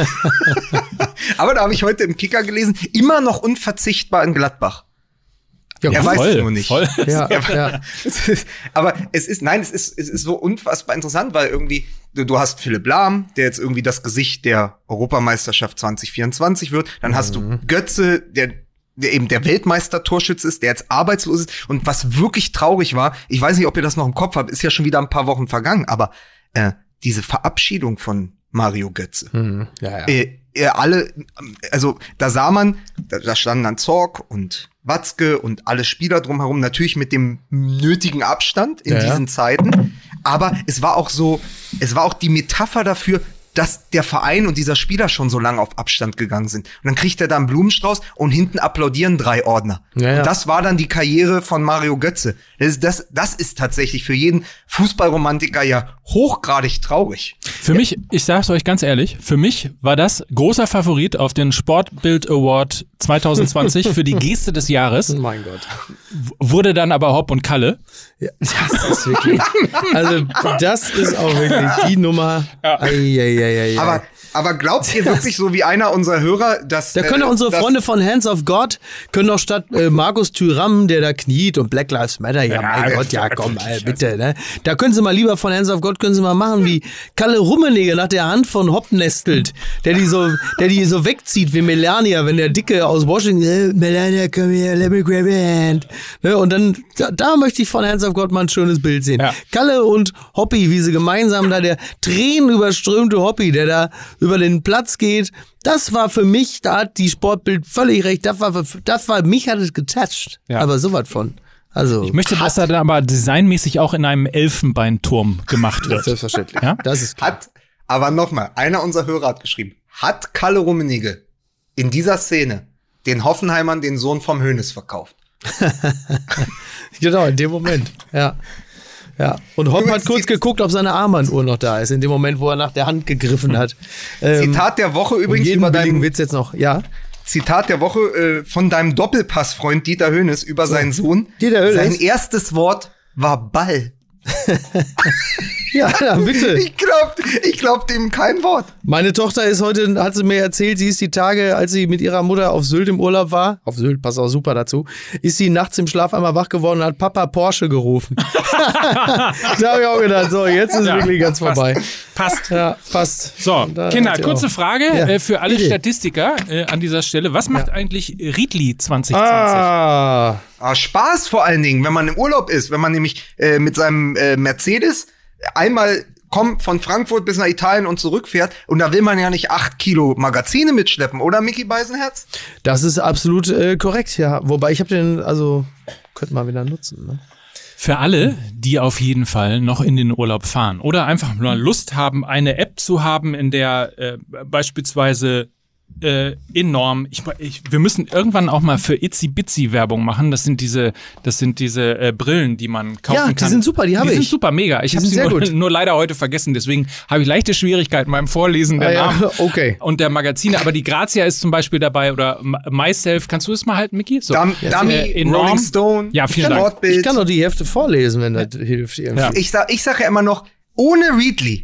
Aber da habe ich heute im Kicker gelesen, immer noch unverzichtbar in Gladbach. Ja, er weiß es nur nicht. Voll. Ja. Aber es ist so unfassbar interessant, weil irgendwie, du hast Philipp Lahm, der jetzt irgendwie das Gesicht der Europameisterschaft 2024 wird. Dann hast du Götze, der eben der Weltmeister-Torschütze ist, der jetzt arbeitslos ist. Und was wirklich traurig war, ich weiß nicht, ob ihr das noch im Kopf habt, ist ja schon wieder ein paar Wochen vergangen, aber diese Verabschiedung von Mario Götze. Alle, also da sah man, da standen dann Zorc und Watzke und alle Spieler drumherum, natürlich mit dem nötigen Abstand in diesen Zeiten. Aber es war auch die Metapher dafür, dass der Verein und dieser Spieler schon so lange auf Abstand gegangen sind. Und dann kriegt er da einen Blumenstrauß und hinten applaudieren 3 Ordner. Ja. Und das war dann die Karriere von Mario Götze. Das ist tatsächlich für jeden Fußballromantiker ja hochgradig traurig. Für mich, ich sag's euch ganz ehrlich, für mich war das großer Favorit auf den Sportbild Award 2020 für die Geste des Jahres. Oh mein Gott. Wurde dann aber Hopp und Kalle. Ja, das ist wirklich, also das ist auch wirklich die Nummer. Ja. Aber glaubt ihr wirklich so wie einer unserer Hörer, dass da können unsere Freunde von Hands of God können doch statt Markus Thüram, der da kniet und Black Lives Matter, mein Gott, komm, bitte, ne? Da können sie mal lieber von Hands of God können sie mal machen, wie Kalle Rummenigge nach der Hand von Hopp nestelt, der die so wegzieht wie Melania, wenn der Dicke aus Washington, Melania, komm her, let me grab your hand. Ne? Und dann, da möchte ich von Hands of God mal ein schönes Bild sehen. Ja. Kalle und Hoppi, wie sie gemeinsam da, der tränenüberströmte Hoppi, der da über den Platz geht, das war für mich, da hat die Sportbild völlig recht, mich hat es getoucht, aber sowas von. Also ich möchte, dass er dann aber designmäßig auch in einem Elfenbeinturm gemacht wird. Selbstverständlich. Ja? Das ist klar. Aber nochmal, einer unserer Hörer hat geschrieben, hat Kalle Rummenigge in dieser Szene den Hoffenheimern den Sohn vom Hönes verkauft? Genau, in dem Moment, ja. Ja, und Hopp hat kurz geguckt, ob seine Armbanduhr noch da ist, in dem Moment, wo er nach der Hand gegriffen hat. Zitat der Woche übrigens über deinen Witz jetzt noch, ja. Zitat der Woche von deinem Doppelpassfreund Dieter Hönes über seinen Sohn. Dieter Hönes. Sein erstes Wort war Ball. Ja, bitte. Ich glaub dem kein Wort. Meine Tochter ist heute, hat sie mir erzählt, sie ist die Tage, als sie mit ihrer Mutter auf Sylt im Urlaub war, auf Sylt, passt auch super dazu, ist sie nachts im Schlaf einmal wach geworden und hat Papa Porsche gerufen. Da habe ich auch gedacht, so, jetzt ist wirklich ganz vorbei. Passt. Ja, passt. So, Kinder, kurze Frage für alle Statistiker an dieser Stelle. Was macht eigentlich Riedli 2020? Spaß vor allen Dingen, wenn man im Urlaub ist, wenn man nämlich mit seinem Mercedes einmal von Frankfurt bis nach Italien und zurückfährt und da will man ja nicht 8 Kilo Magazine mitschleppen, oder Micky Beisenherz? Das ist absolut korrekt, ja. Wobei ich habe den, also könnte man wieder nutzen, ne? Für alle, die auf jeden Fall noch in den Urlaub fahren oder einfach nur Lust haben, eine App zu haben, in der beispielsweise enorm. Wir müssen irgendwann auch mal für Itsy Bitsy Werbung machen. Das sind diese Brillen, die man kaufen kann. Ja, die sind super, die habe ich. Die sind super, mega. Ich habe sie nur leider heute vergessen. Deswegen habe ich leichte Schwierigkeiten beim Vorlesen der Namen und der Magazine. Aber die Grazia ist zum Beispiel dabei oder Myself. Kannst du es mal halten, Micky? So. Dummy, Rolling Stone. Ja, vielen Dank. Ich kann doch die Hefte vorlesen, wenn das hilft. Ja. Ich sag ja immer noch, ohne Riedli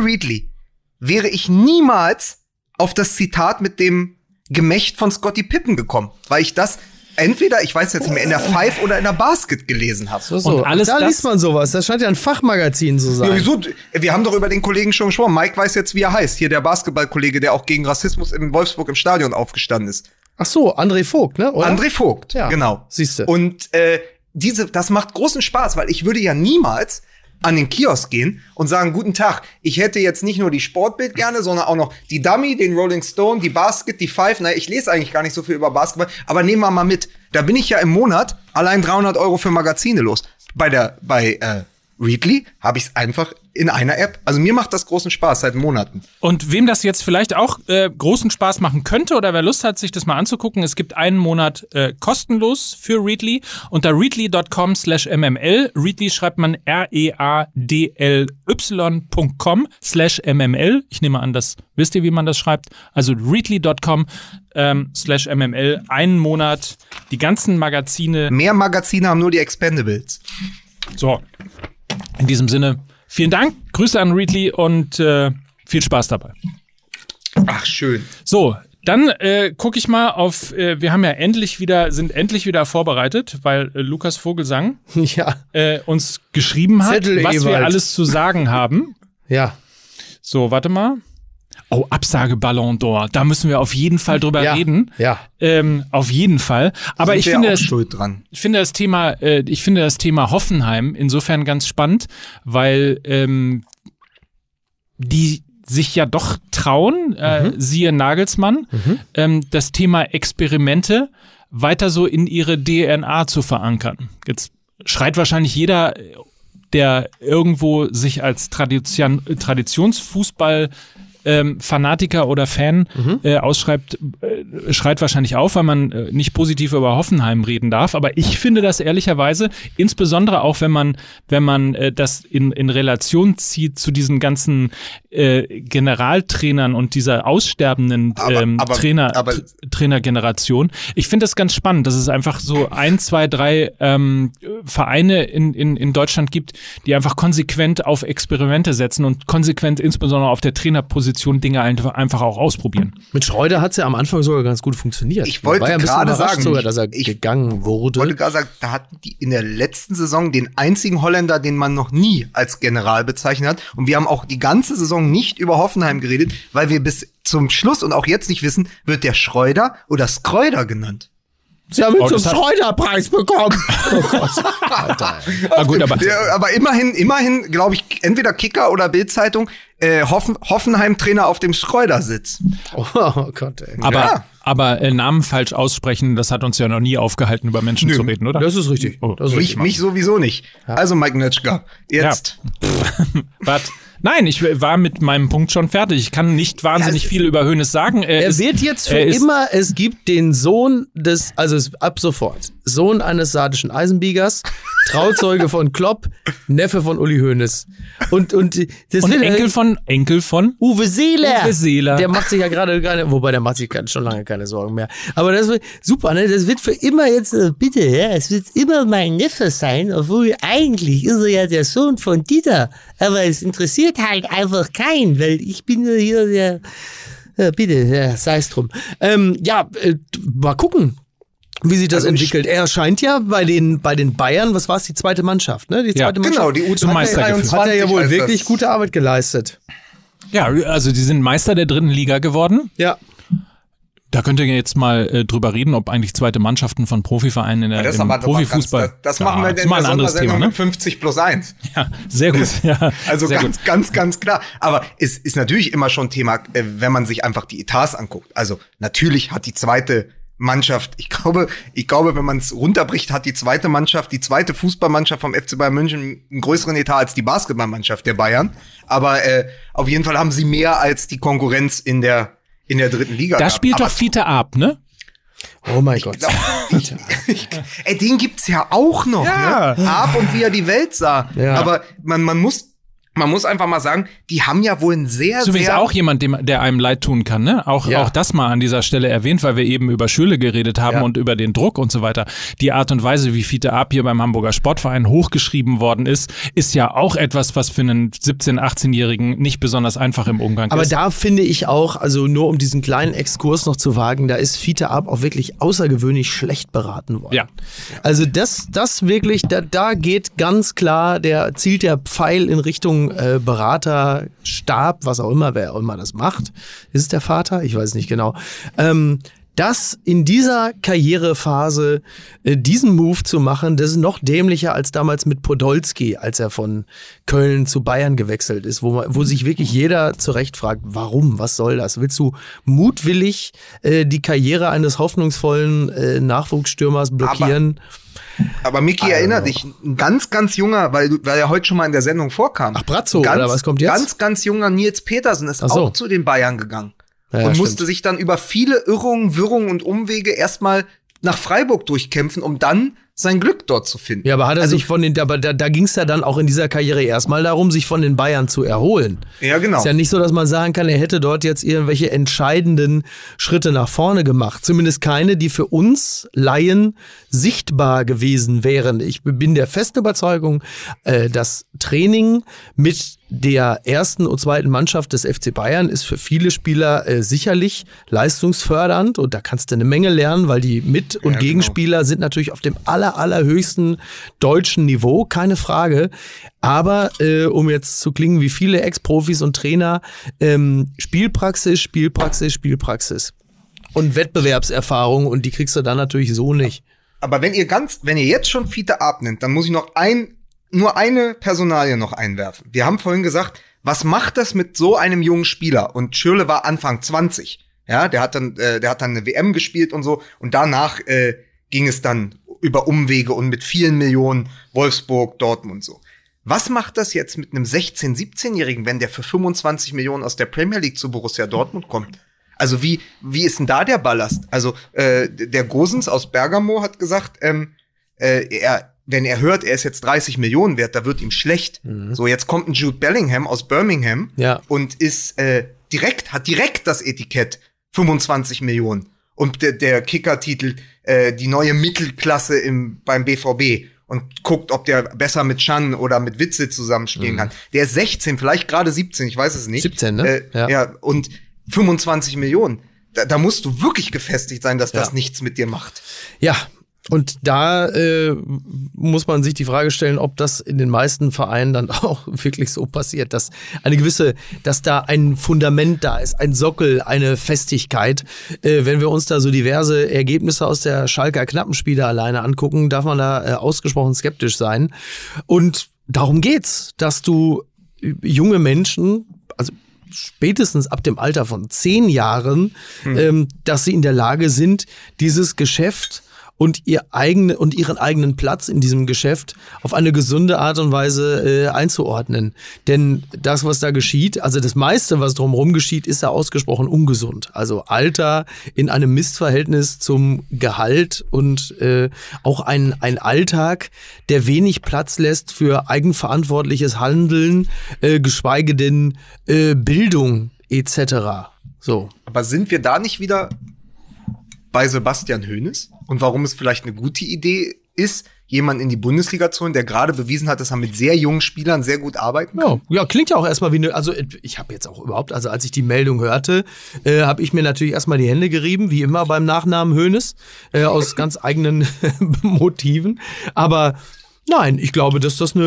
wäre ich niemals auf das Zitat mit dem Gemächt von Scottie Pippen gekommen, weil ich das entweder, ich weiß jetzt nicht mehr, in der Five oder in der Basket gelesen habe. So. Und alles da liest man sowas. Das scheint ja ein Fachmagazin zu sein. Ja, wieso? Wir haben doch über den Kollegen schon gesprochen. Mike weiß jetzt, wie er heißt. Hier der Basketballkollege, der auch gegen Rassismus in Wolfsburg im Stadion aufgestanden ist. Ach so, André Vogt, ne? Oder? André Vogt, ja, genau. Siehste. Und das macht großen Spaß, weil ich würde ja niemals an den Kiosk gehen und sagen, guten Tag, ich hätte jetzt nicht nur die Sportbild gerne, sondern auch noch die Dummy, den Rolling Stone, die Basket, die Five. Naja, ich lese eigentlich gar nicht so viel über Basketball, aber nehmen wir mal mit. Da bin ich ja im Monat allein 300 € für Magazine los. Bei Readly habe ich es einfach in einer App. Also mir macht das großen Spaß seit Monaten. Und wem das jetzt vielleicht auch großen Spaß machen könnte oder wer Lust hat, sich das mal anzugucken, es gibt einen Monat kostenlos für Readly unter readly.com/mml. Readly schreibt man readly.com/mml. Ich nehme an, das wisst ihr, wie man das schreibt. Also readly.com/mml. Einen Monat, die ganzen Magazine. Mehr Magazine haben nur die Expendables. So, in diesem Sinne, vielen Dank, Grüße an Readly und viel Spaß dabei. Ach, schön. So, Dann gucke ich mal auf, wir haben ja sind endlich wieder vorbereitet, weil Lukas Vogelsang uns geschrieben hat, was wir alles zu sagen haben. Ja. So, warte mal. Oh, Absage Ballon d'Or. Da müssen wir auf jeden Fall drüber reden. Ja. Auf jeden Fall. Aber ich finde das Thema Hoffenheim insofern ganz spannend, weil die sich ja doch trauen, siehe Nagelsmann, das Thema Experimente weiter so in ihre DNA zu verankern. Jetzt schreit wahrscheinlich jeder, der irgendwo sich als Traditionsfußball Fanatiker oder Fan ausschreibt, schreit wahrscheinlich auf, weil man nicht positiv über Hoffenheim reden darf. Aber ich finde das ehrlicherweise, insbesondere auch, wenn man das in Relation zieht zu diesen ganzen Generaltrainern und dieser aussterbenden Trainergeneration. Ich finde das ganz spannend, dass es einfach so 1, 2, 3 Vereine in Deutschland gibt, die einfach konsequent auf Experimente setzen und konsequent insbesondere auf der Trainerposition Dinge einfach auch ausprobieren. Mit Schreuder hat es ja am Anfang sogar ganz gut funktioniert. Ich wollte gerade sagen, sogar, dass er gegangen wurde. Ich wollte gerade sagen, da hatten die in der letzten Saison den einzigen Holländer, den man noch nie als General bezeichnet hat. Und wir haben auch die ganze Saison nicht über Hoffenheim geredet, weil wir bis zum Schluss und auch jetzt nicht wissen, wird der Schreuder oder Skreuder genannt. Sie haben jetzt den Schreuder-Preis bekommen. Oh Gott. Alter. Aber immerhin, glaube ich, entweder Kicker oder Bild-Zeitung, Hoffenheim-Trainer auf dem Schreudersitz. Oh Gott, ey. Aber Namen falsch aussprechen, das hat uns ja noch nie aufgehalten, über Menschen zu reden, oder? Das ist richtig. Mich sowieso nicht. Ja. Also Mike Nötschger, jetzt. Ja. Nein, ich war mit meinem Punkt schon fertig. Ich kann nicht wahnsinnig viel über Hoeneß sagen. Er wird jetzt für immer, es gibt den Sohn ab sofort, Sohn eines sardischen Eisenbiegers, Trauzeuge von Klopp, Neffe von Uli Hoeneß. Und Enkel von Uwe Seeler. Uwe Seeler. Der macht sich ja gerade wobei der macht sich schon lange keine Sorgen mehr. Aber das wird super, ne? Das wird für immer jetzt, bitte, ja, es wird immer mein Neffe sein, obwohl eigentlich ist er ja der Sohn von Dieter. Aber es interessiert halt einfach keinen, weil ich bin hier der, bitte, sei es drum. Mal gucken, wie sich das entwickelt. Er scheint ja bei den Bayern, was war es, die zweite Mannschaft, ne? Die zweite Mannschaft. Genau, die U23 hat er ja wohl wirklich gute Arbeit geleistet. Ja, also die sind Meister der 3. Liga geworden. Ja. Da könnt ihr jetzt mal drüber reden, ob eigentlich zweite Mannschaften von Profivereinen im Profifußball. Das machen wir in der Sondersendung mit 50+1. Ja, sehr gut. Ja, also sehr ganz klar. Aber es ist natürlich immer schon Thema, wenn man sich einfach die Etats anguckt. Also natürlich hat die zweite Mannschaft, ich glaube, wenn man es runterbricht, hat die zweite Fußballmannschaft vom FC Bayern München einen größeren Etat als die Basketballmannschaft der Bayern. Aber auf jeden Fall haben sie mehr als die Konkurrenz in der 3. Liga. Da spielt doch Fiete Ab, ne? Oh mein Gott. Den gibt's ja auch noch, ja. Ne? Ab und wie er die Welt sah. Ja. Aber man muss einfach mal sagen, die haben ja wohl ein so wie auch jemand, der einem leid tun kann, ne? Auch das mal an dieser Stelle erwähnt, weil wir eben über Schüle geredet haben und über den Druck und so weiter. Die Art und Weise, wie Fiete Ab hier beim Hamburger Sportverein hochgeschrieben worden ist ja auch etwas, was für einen 17-, 18-Jährigen nicht besonders einfach im Umgang ist. Aber da finde ich auch, also nur um diesen kleinen Exkurs noch zu wagen, da ist Fiete Ab auch wirklich außergewöhnlich schlecht beraten worden. Ja. Also das wirklich, da geht ganz klar, zielt der Pfeil in Richtung Berater, Stab, was auch immer, wer auch immer das macht. Ist es der Vater? Ich weiß nicht genau. Das in dieser Karrierephase, diesen Move zu machen, das ist noch dämlicher als damals mit Podolski, als er von Köln zu Bayern gewechselt ist, wo sich wirklich jeder zurecht fragt, warum, was soll das? Willst du mutwillig die Karriere eines hoffnungsvollen Nachwuchsstürmers blockieren? Aber Micky, erinnere dich, ein ganz, ganz junger, weil er heute schon mal in der Sendung vorkam. Ach, Brazzo, oder was kommt jetzt? Ganz, ganz junger Nils Petersen ist auch zu den Bayern gegangen. Ja, und musste sich dann über viele Irrungen, Wirrungen und Umwege erstmal nach Freiburg durchkämpfen, um dann sein Glück dort zu finden. Ja, aber hat er sich da ging es ja dann auch in dieser Karriere erstmal darum, sich von den Bayern zu erholen. Ja, genau. Ist ja nicht so, dass man sagen kann, er hätte dort jetzt irgendwelche entscheidenden Schritte nach vorne gemacht. Zumindest keine, die für uns Laien sichtbar gewesen wären. Ich bin der festen Überzeugung, das Training mit der ersten und zweiten Mannschaft des FC Bayern ist für viele Spieler sicherlich leistungsfördernd und da kannst du eine Menge lernen, weil die Mit- und Gegenspieler sind natürlich auf dem allerhöchsten deutschen Niveau, keine Frage. Aber um jetzt zu klingen wie viele Ex-Profis und Trainer, Spielpraxis und Wettbewerbserfahrung und die kriegst du dann natürlich so nicht. Aber wenn ihr jetzt schon Fiete abnimmt, dann muss ich noch nur eine Personalie noch einwerfen. Wir haben vorhin gesagt, was macht das mit so einem jungen Spieler? Und Schürrle war Anfang 20. Ja, der hat dann eine WM gespielt und so. Und danach ging es dann über Umwege und mit vielen Millionen Wolfsburg, Dortmund so. Was macht das jetzt mit einem 16-, 17-Jährigen, wenn der für 25 Millionen aus der Premier League zu Borussia Dortmund kommt? Also wie ist denn da der Ballast? Also der Gosens aus Bergamo hat gesagt, wenn er hört, er ist jetzt 30 Millionen wert, da wird ihm schlecht. Mhm. So, jetzt kommt ein Jude Bellingham aus Birmingham und hat direkt das Etikett 25 Millionen. Und der Kicker-Titel, die neue Mittelklasse beim BVB. Und guckt, ob der besser mit Schan oder mit Witzel zusammenspielen kann. Der ist 16, vielleicht gerade 17, ich weiß es nicht. 17, ne? Ja, und 25 Millionen. Da musst du wirklich gefestigt sein, dass das nichts mit dir macht. Ja, und da muss man sich die Frage stellen, ob das in den meisten Vereinen dann auch wirklich so passiert, dass da ein Fundament da ist, ein Sockel, eine Festigkeit. Wenn wir uns da so diverse Ergebnisse aus der Schalker Knappenspiele alleine angucken, darf man da ausgesprochen skeptisch sein. Und darum geht's, dass du junge Menschen, also spätestens ab dem Alter von 10 Jahren, dass sie in der Lage sind, dieses Geschäft und ihren eigenen Platz in diesem Geschäft auf eine gesunde Art und Weise einzuordnen. Denn das, was da geschieht, also das meiste, was drumherum geschieht, ist ja ausgesprochen ungesund. Also Alter in einem Missverhältnis zum Gehalt und auch ein Alltag, der wenig Platz lässt für eigenverantwortliches Handeln, geschweige denn Bildung etc. So. Aber sind wir da nicht wieder bei Sebastian Hoeneß? Und warum es vielleicht eine gute Idee ist, jemanden in die Bundesliga zu holen, der gerade bewiesen hat, dass er mit sehr jungen Spielern sehr gut arbeiten kann? Ja, klingt ja auch erstmal wie also ich habe jetzt auch also als ich die Meldung hörte, habe ich mir natürlich erstmal die Hände gerieben, wie immer beim Nachnamen Hoeneß, aus ganz eigenen Motiven. Aber nein, ich glaube, dass das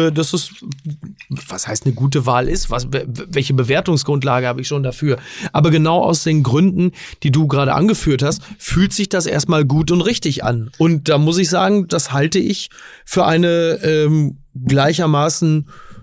was heißt eine gute Wahl ist? Welche Bewertungsgrundlage habe ich schon dafür? Aber genau aus den Gründen, die du gerade angeführt hast, fühlt sich das erstmal gut und richtig an. Und da muss ich sagen, das halte ich für eine gleichermaßen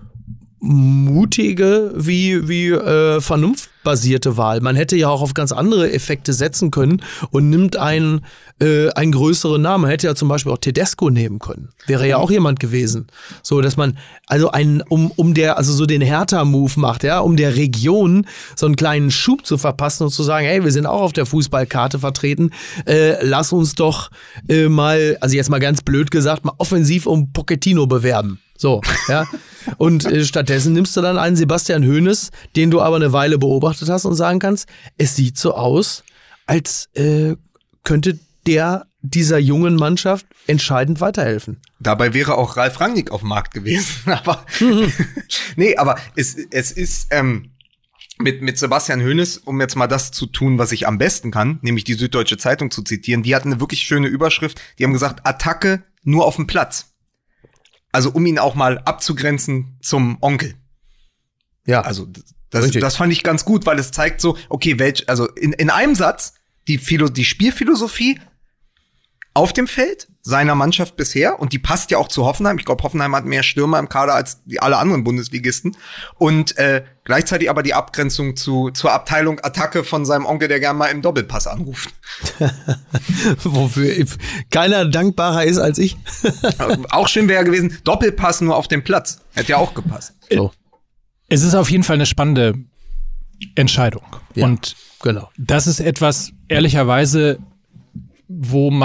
mutige wie vernunftbasierte Wahl. Man hätte ja auch auf ganz andere Effekte setzen können und nimmt einen größeren Namen. Man hätte ja zum Beispiel auch Tedesco nehmen können. Wäre ja auch jemand gewesen. So, dass man also so den Hertha-Move macht, ja, um der Region so einen kleinen Schub zu verpassen und zu sagen, hey, wir sind auch auf der Fußballkarte vertreten. Lass uns doch mal, also jetzt mal ganz blöd gesagt, mal offensiv um Pochettino bewerben. So, ja. Und stattdessen nimmst du dann einen Sebastian Hoeneß, den du aber eine Weile beobachtet hast und sagen kannst, es sieht so aus, als könnte dieser jungen Mannschaft entscheidend weiterhelfen. Dabei wäre auch Ralf Rangnick auf dem Markt gewesen. Aber nee, aber es ist mit Sebastian Hoeneß, um jetzt mal das zu tun, was ich am besten kann, nämlich die Süddeutsche Zeitung zu zitieren, die hatten eine wirklich schöne Überschrift. Die haben gesagt, Attacke nur auf dem Platz. Also um ihn auch mal abzugrenzen zum Onkel. Ja. Also das fand ich ganz gut, weil es zeigt so, okay, also in einem Satz die Spielphilosophie auf dem Feld seiner Mannschaft bisher, und die passt ja auch zu Hoffenheim. Ich glaube, Hoffenheim hat mehr Stürmer im Kader als alle anderen Bundesligisten. Und gleichzeitig aber die Abgrenzung zur Abteilung Attacke von seinem Onkel, der gerne mal im Doppelpass anruft. Wofür keiner dankbarer ist als ich. Auch schön wäre gewesen, Doppelpass nur auf dem Platz. Hätte ja auch gepasst. So. Es ist auf jeden Fall eine spannende Entscheidung. Ja, und genau. Das ist etwas, ehrlicherweise, wo man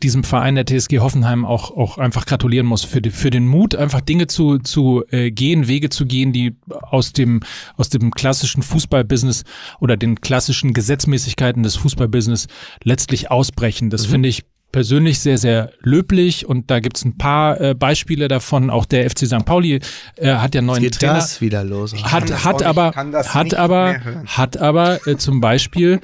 diesem Verein der TSG Hoffenheim auch einfach gratulieren muss für den Mut, einfach Dinge zu gehen, Wege zu gehen, die aus dem klassischen Fußballbusiness oder den klassischen Gesetzmäßigkeiten des Fußballbusiness letztlich ausbrechen. Das finde ich persönlich sehr, sehr löblich, und da gibt's ein paar Beispiele davon. Auch der FC St. Pauli hat ja neuen Trainer. Geht das wieder los? Hat aber zum Beispiel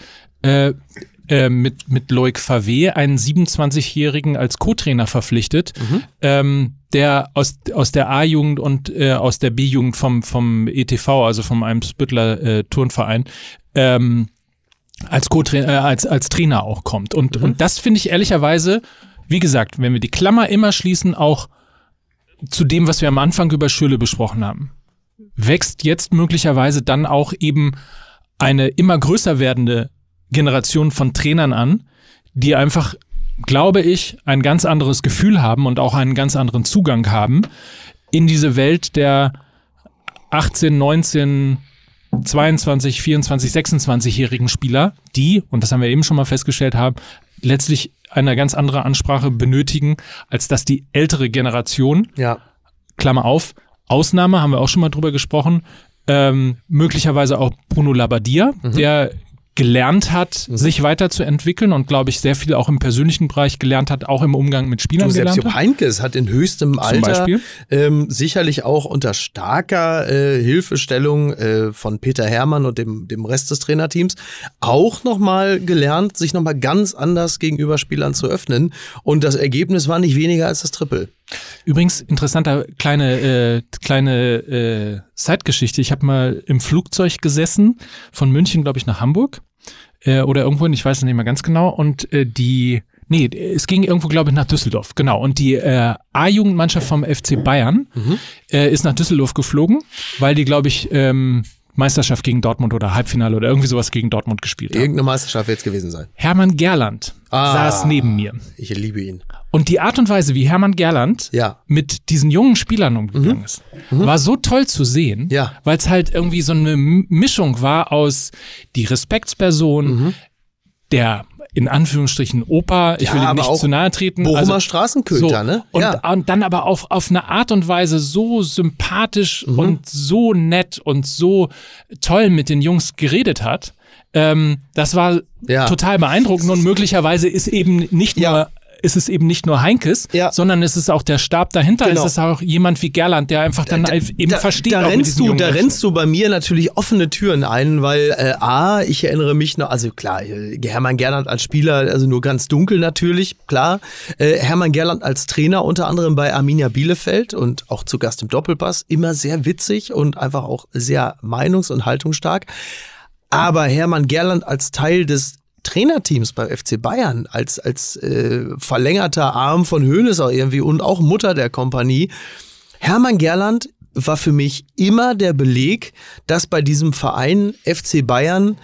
mit Loic Favre einen 27-Jährigen als Co-Trainer verpflichtet, der aus der A-Jugend und aus der B-Jugend vom ETV, also vom Eimsbütteler Turnverein, als Co-Trainer, als Trainer auch kommt. Und das finde ich ehrlicherweise, wie gesagt, wenn wir die Klammer immer schließen, auch zu dem, was wir am Anfang über Schürrle besprochen haben, wächst jetzt möglicherweise dann auch eben eine immer größer werdende Generation von Trainern an, die einfach, glaube ich, ein ganz anderes Gefühl haben und auch einen ganz anderen Zugang haben in diese Welt der 18, 19, 22, 24, 26-jährigen Spieler, die, und das haben wir eben schon mal festgestellt haben, letztlich eine ganz andere Ansprache benötigen, als dass die ältere Generation, Klammer auf, Ausnahme, haben wir auch schon mal drüber gesprochen, möglicherweise auch Bruno Labbadia, der gelernt hat, sich weiterzuentwickeln und, glaube ich, sehr viel auch im persönlichen Bereich gelernt hat, auch im Umgang mit Spielern gelernt hat. Selbst Jupp Heynckes hat in höchstem Alter sicherlich auch unter starker Hilfestellung von Peter Hermann und dem Rest des Trainerteams auch nochmal gelernt, sich nochmal ganz anders gegenüber Spielern zu öffnen, und das Ergebnis war nicht weniger als das Triple. Übrigens, interessanter kleine Zeitgeschichte. Ich habe mal im Flugzeug gesessen, von München, glaube ich, nach Hamburg oder irgendwohin, ich weiß es nicht mehr ganz genau. Und es ging irgendwo, glaube ich, nach Düsseldorf. Genau. Und die A-Jugendmannschaft vom FC Bayern ist nach Düsseldorf geflogen, weil die, glaube ich, Meisterschaft gegen Dortmund oder Halbfinale oder irgendwie sowas gegen Dortmund gespielt haben. Irgendeine Meisterschaft wird es gewesen sein. Hermann Gerland saß neben mir. Ich liebe ihn. Und die Art und Weise, wie Hermann Gerland mit diesen jungen Spielern umgegangen ist, war so toll zu sehen, weil es halt irgendwie so eine Mischung war aus die Respektsperson, der in Anführungsstrichen Opa, ich will ihm nicht zu nahe treten. Bochumer Straßenköter, ne? Und dann aber auf eine Art und Weise so sympathisch und so nett und so toll mit den Jungs geredet hat. Das war total beeindruckend, und möglicherweise ist eben nicht nur ist es eben nicht nur Heinkes, sondern es ist auch der Stab dahinter. Genau. Es ist auch jemand wie Gerland, der einfach dann eben versteht. Da rennst du bei mir natürlich offene Türen ein, weil ich erinnere mich noch, also klar, Hermann Gerland als Spieler, also nur ganz dunkel natürlich, klar. Hermann Gerland als Trainer unter anderem bei Arminia Bielefeld und auch zu Gast im Doppelpass, immer sehr witzig und einfach auch sehr meinungs- und haltungsstark. Aber Hermann Gerland als Teil des Trainerteams beim FC Bayern, als verlängerter Arm von Hoeneß auch irgendwie und auch Mutter der Kompanie. Hermann Gerland war für mich immer der Beleg, dass bei diesem Verein FC Bayern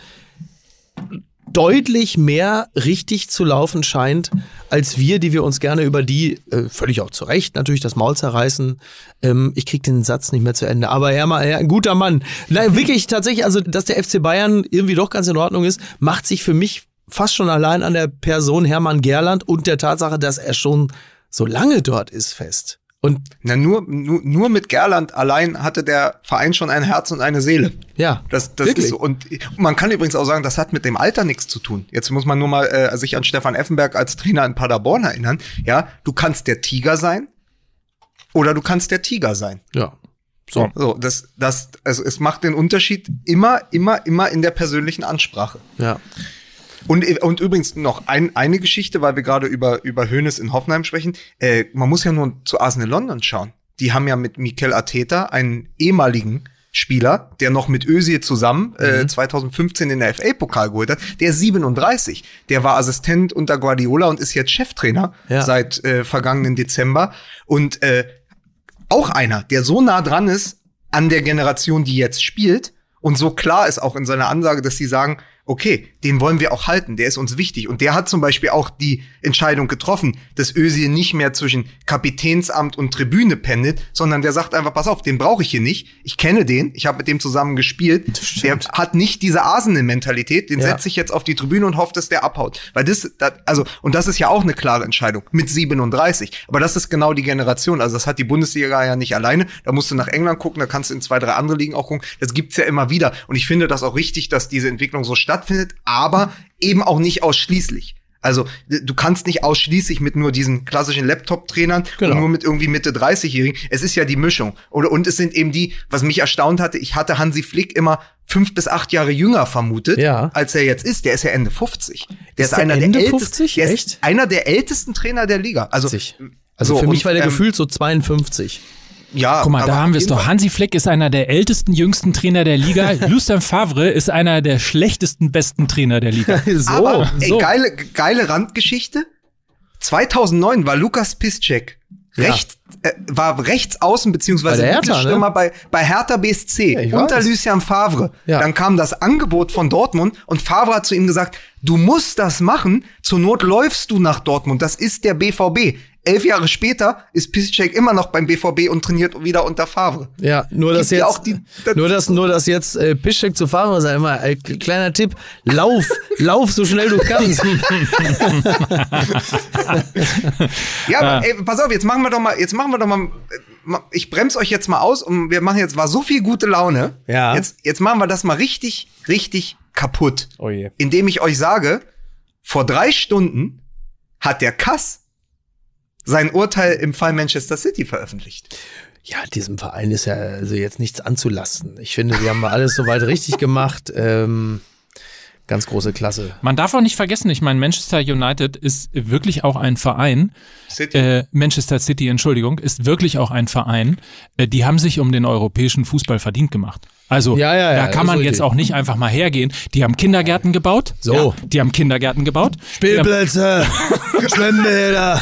deutlich mehr richtig zu laufen scheint, als wir, die wir uns gerne über die, völlig auch zu Recht, natürlich das Maul zerreißen. Ich krieg den Satz nicht mehr zu Ende. Aber Hermann, ein guter Mann. Nein, wirklich tatsächlich, also dass der FC Bayern irgendwie doch ganz in Ordnung ist, macht sich für mich fast schon allein an der Person Hermann Gerland und der Tatsache, dass er schon so lange dort ist, fest. Und nur mit Gerland allein hatte der Verein schon ein Herz und eine Seele. Ja, das ist so. Und man kann übrigens auch sagen, das hat mit dem Alter nichts zu tun. Jetzt muss man nur mal sich an Stefan Effenberg als Trainer in Paderborn erinnern. Ja, du kannst der Tiger sein oder du kannst der Tiger sein. Ja. So, also es macht den Unterschied immer in der persönlichen Ansprache. Ja. Und übrigens noch eine Geschichte, weil wir gerade über Hoeneß in Hoffenheim sprechen. Man muss ja nur zu Arsenal London schauen. Die haben ja mit Mikel Arteta einen ehemaligen Spieler, der noch mit Özil zusammen 2015 in der FA-Pokal geholt hat. Der ist 37. Der war Assistent unter Guardiola und ist jetzt Cheftrainer seit vergangenen Dezember. Und auch einer, der so nah dran ist an der Generation, die jetzt spielt und so klar ist auch in seiner Ansage, dass sie sagen, okay, den wollen wir auch halten, der ist uns wichtig. Und der hat zum Beispiel auch die Entscheidung getroffen, dass Özil nicht mehr zwischen Kapitänsamt und Tribüne pendelt, sondern der sagt einfach, pass auf, den brauche ich hier nicht. Ich kenne den, ich habe mit dem zusammen gespielt. Der hat nicht diese Arsenal-Mentalität, den setze ich jetzt auf die Tribüne und hoffe, dass der abhaut. Weil das ist ja auch eine klare Entscheidung mit 37. Aber das ist genau die Generation. Also das hat die Bundesliga ja nicht alleine. Da musst du nach England gucken, da kannst du in 2, 3 andere Ligen auch gucken. Das gibt's ja immer wieder. Und ich finde das auch richtig, dass diese Entwicklung so stattfindet, aber eben auch nicht ausschließlich. Also du kannst nicht ausschließlich mit nur diesen klassischen Laptop-Trainern und nur mit irgendwie Mitte 30-Jährigen. Es ist ja die Mischung. Und es sind eben die, was mich erstaunt hatte, ich hatte Hansi Flick immer 5 bis 8 Jahre jünger vermutet, als er jetzt ist. Der ist ja Ende 50. Der ist einer der ältesten, der ist einer der ältesten Trainer der Liga. Also für mich war der gefühlt so 52. Ja, guck mal, da haben wir es doch. Hansi Flick ist einer der ältesten, jüngsten Trainer der Liga. Lucien Favre ist einer der schlechtesten, besten Trainer der Liga. Geile Randgeschichte. 2009 war Lukas Piszczek war rechts außen beziehungsweise Mittelstürmer bei Hertha BSC unter Lucien Favre. Ja. Dann kam das Angebot von Dortmund und Favre hat zu ihm gesagt, du musst das machen, zur Not läufst du nach Dortmund, das ist der BVB. 11 Jahre später ist Piszczek immer noch beim BVB und trainiert wieder unter Favre. Ja, nur dass jetzt Piszczek zu Favre sei immer kleiner Tipp, lauf so schnell du kannst. Ja, aber pass auf, jetzt machen wir doch mal, ich bremse euch jetzt mal aus und wir machen jetzt war so viel gute Laune. Ja. Jetzt machen wir das mal richtig, richtig kaputt. Oh je. Indem ich euch sage, vor 3 Stunden hat der Kass sein Urteil im Fall Manchester City veröffentlicht. Ja, diesem Verein ist ja also jetzt nichts anzulasten. Ich finde, wir haben alles soweit richtig gemacht. Ganz große Klasse. Man darf auch nicht vergessen, ich meine, Manchester United ist wirklich auch ein Verein. Manchester City, Entschuldigung, ist wirklich auch ein Verein. Die haben sich um den europäischen Fußball verdient gemacht. Also da kann man jetzt auch nicht einfach mal hergehen. Die haben Kindergärten gebaut. Die haben Kindergärten gebaut. Spielplätze, Schwimmbäder.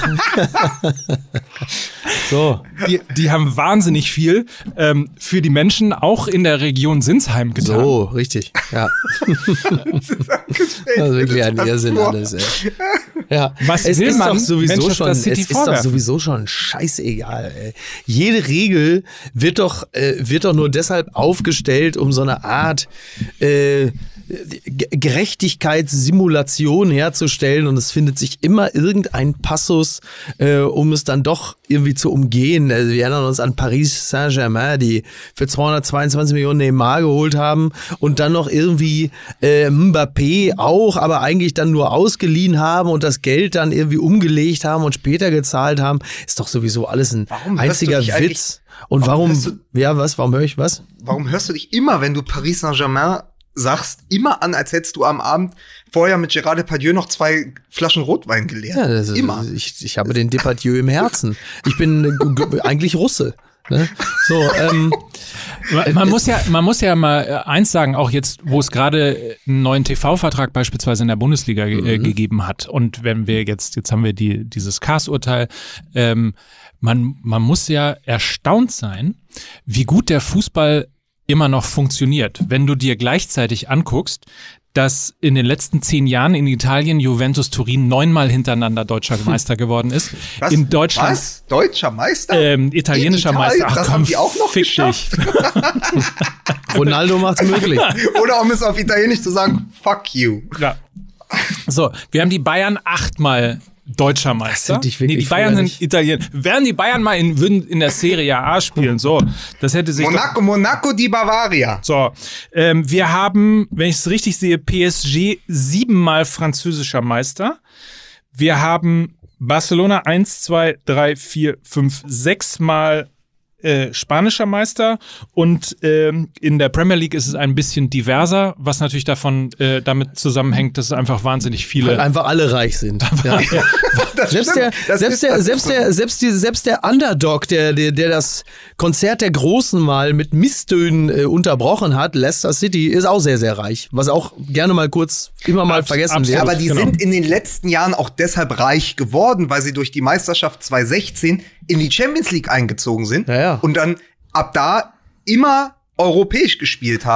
Die haben wahnsinnig viel für die Menschen auch in der Region Sinsheim getan. So, richtig. Ja. Das ist wirklich ein Irrsinn alles, ey. Ja. Es ist doch sowieso schon scheißegal, ey. Jede Regel wird doch nur deshalb aufgestellt, um so eine Art Gerechtigkeitssimulation herzustellen und es findet sich immer irgendein Passus, um es dann doch irgendwie zu umgehen. Also wir erinnern uns an Paris Saint-Germain, die für 222 Millionen Neymar geholt haben und dann noch irgendwie Mbappé auch, aber eigentlich dann nur ausgeliehen haben und das Geld dann irgendwie umgelegt haben und später gezahlt haben. Ist doch sowieso alles ein einziger Witz. Und warum höre ich was? Warum hörst du dich immer, wenn du Paris Saint-Germain sagst, immer an, als hättest du am Abend vorher mit Gérard Depardieu noch 2 Flaschen Rotwein geleert? Ja, immer. Ich habe den Depardieu im Herzen. Ich bin eigentlich Russe. Ne? So, man muss ja mal eins sagen, auch jetzt, wo es gerade einen neuen TV-Vertrag beispielsweise in der Bundesliga gegeben hat. Und wenn wir jetzt haben wir dieses CAS-Urteil, man muss ja erstaunt sein, wie gut der Fußball immer noch funktioniert. Wenn du dir gleichzeitig anguckst, dass in den letzten 10 Jahren in Italien Juventus Turin 9-mal hintereinander deutscher Meister geworden ist. Was? In Deutschland. Was? Deutscher Meister? Italienischer Meister. Ach, das haben die auch noch geschafft. Ronaldo macht's möglich. Oder um es auf Italienisch zu sagen, fuck you. Ja. So, wir haben die Bayern 8-mal deutscher Meister. Die Bayern sind Italiener. Wären die Bayern mal würden in der Serie A spielen, so, das hätte sich Monaco di Bavaria. So, wir haben, wenn ich es richtig sehe, PSG 7-mal französischer Meister. Wir haben Barcelona 1, 2, 3, 4, 5, 6-mal spanischer Meister und in der Premier League ist es ein bisschen diverser, was natürlich damit zusammenhängt, dass es einfach wahnsinnig viele weil einfach alle reich sind. Ja. Selbst der Underdog, der das Konzert der Großen mal mit Misstönen unterbrochen hat, Leicester City, ist auch sehr, sehr reich, was auch gerne mal kurz immer mal vergessen wird. Aber die sind in den letzten Jahren auch deshalb reich geworden, weil sie durch die Meisterschaft 2016 in die Champions League eingezogen sind und dann ab da immer europäisch gespielt haben.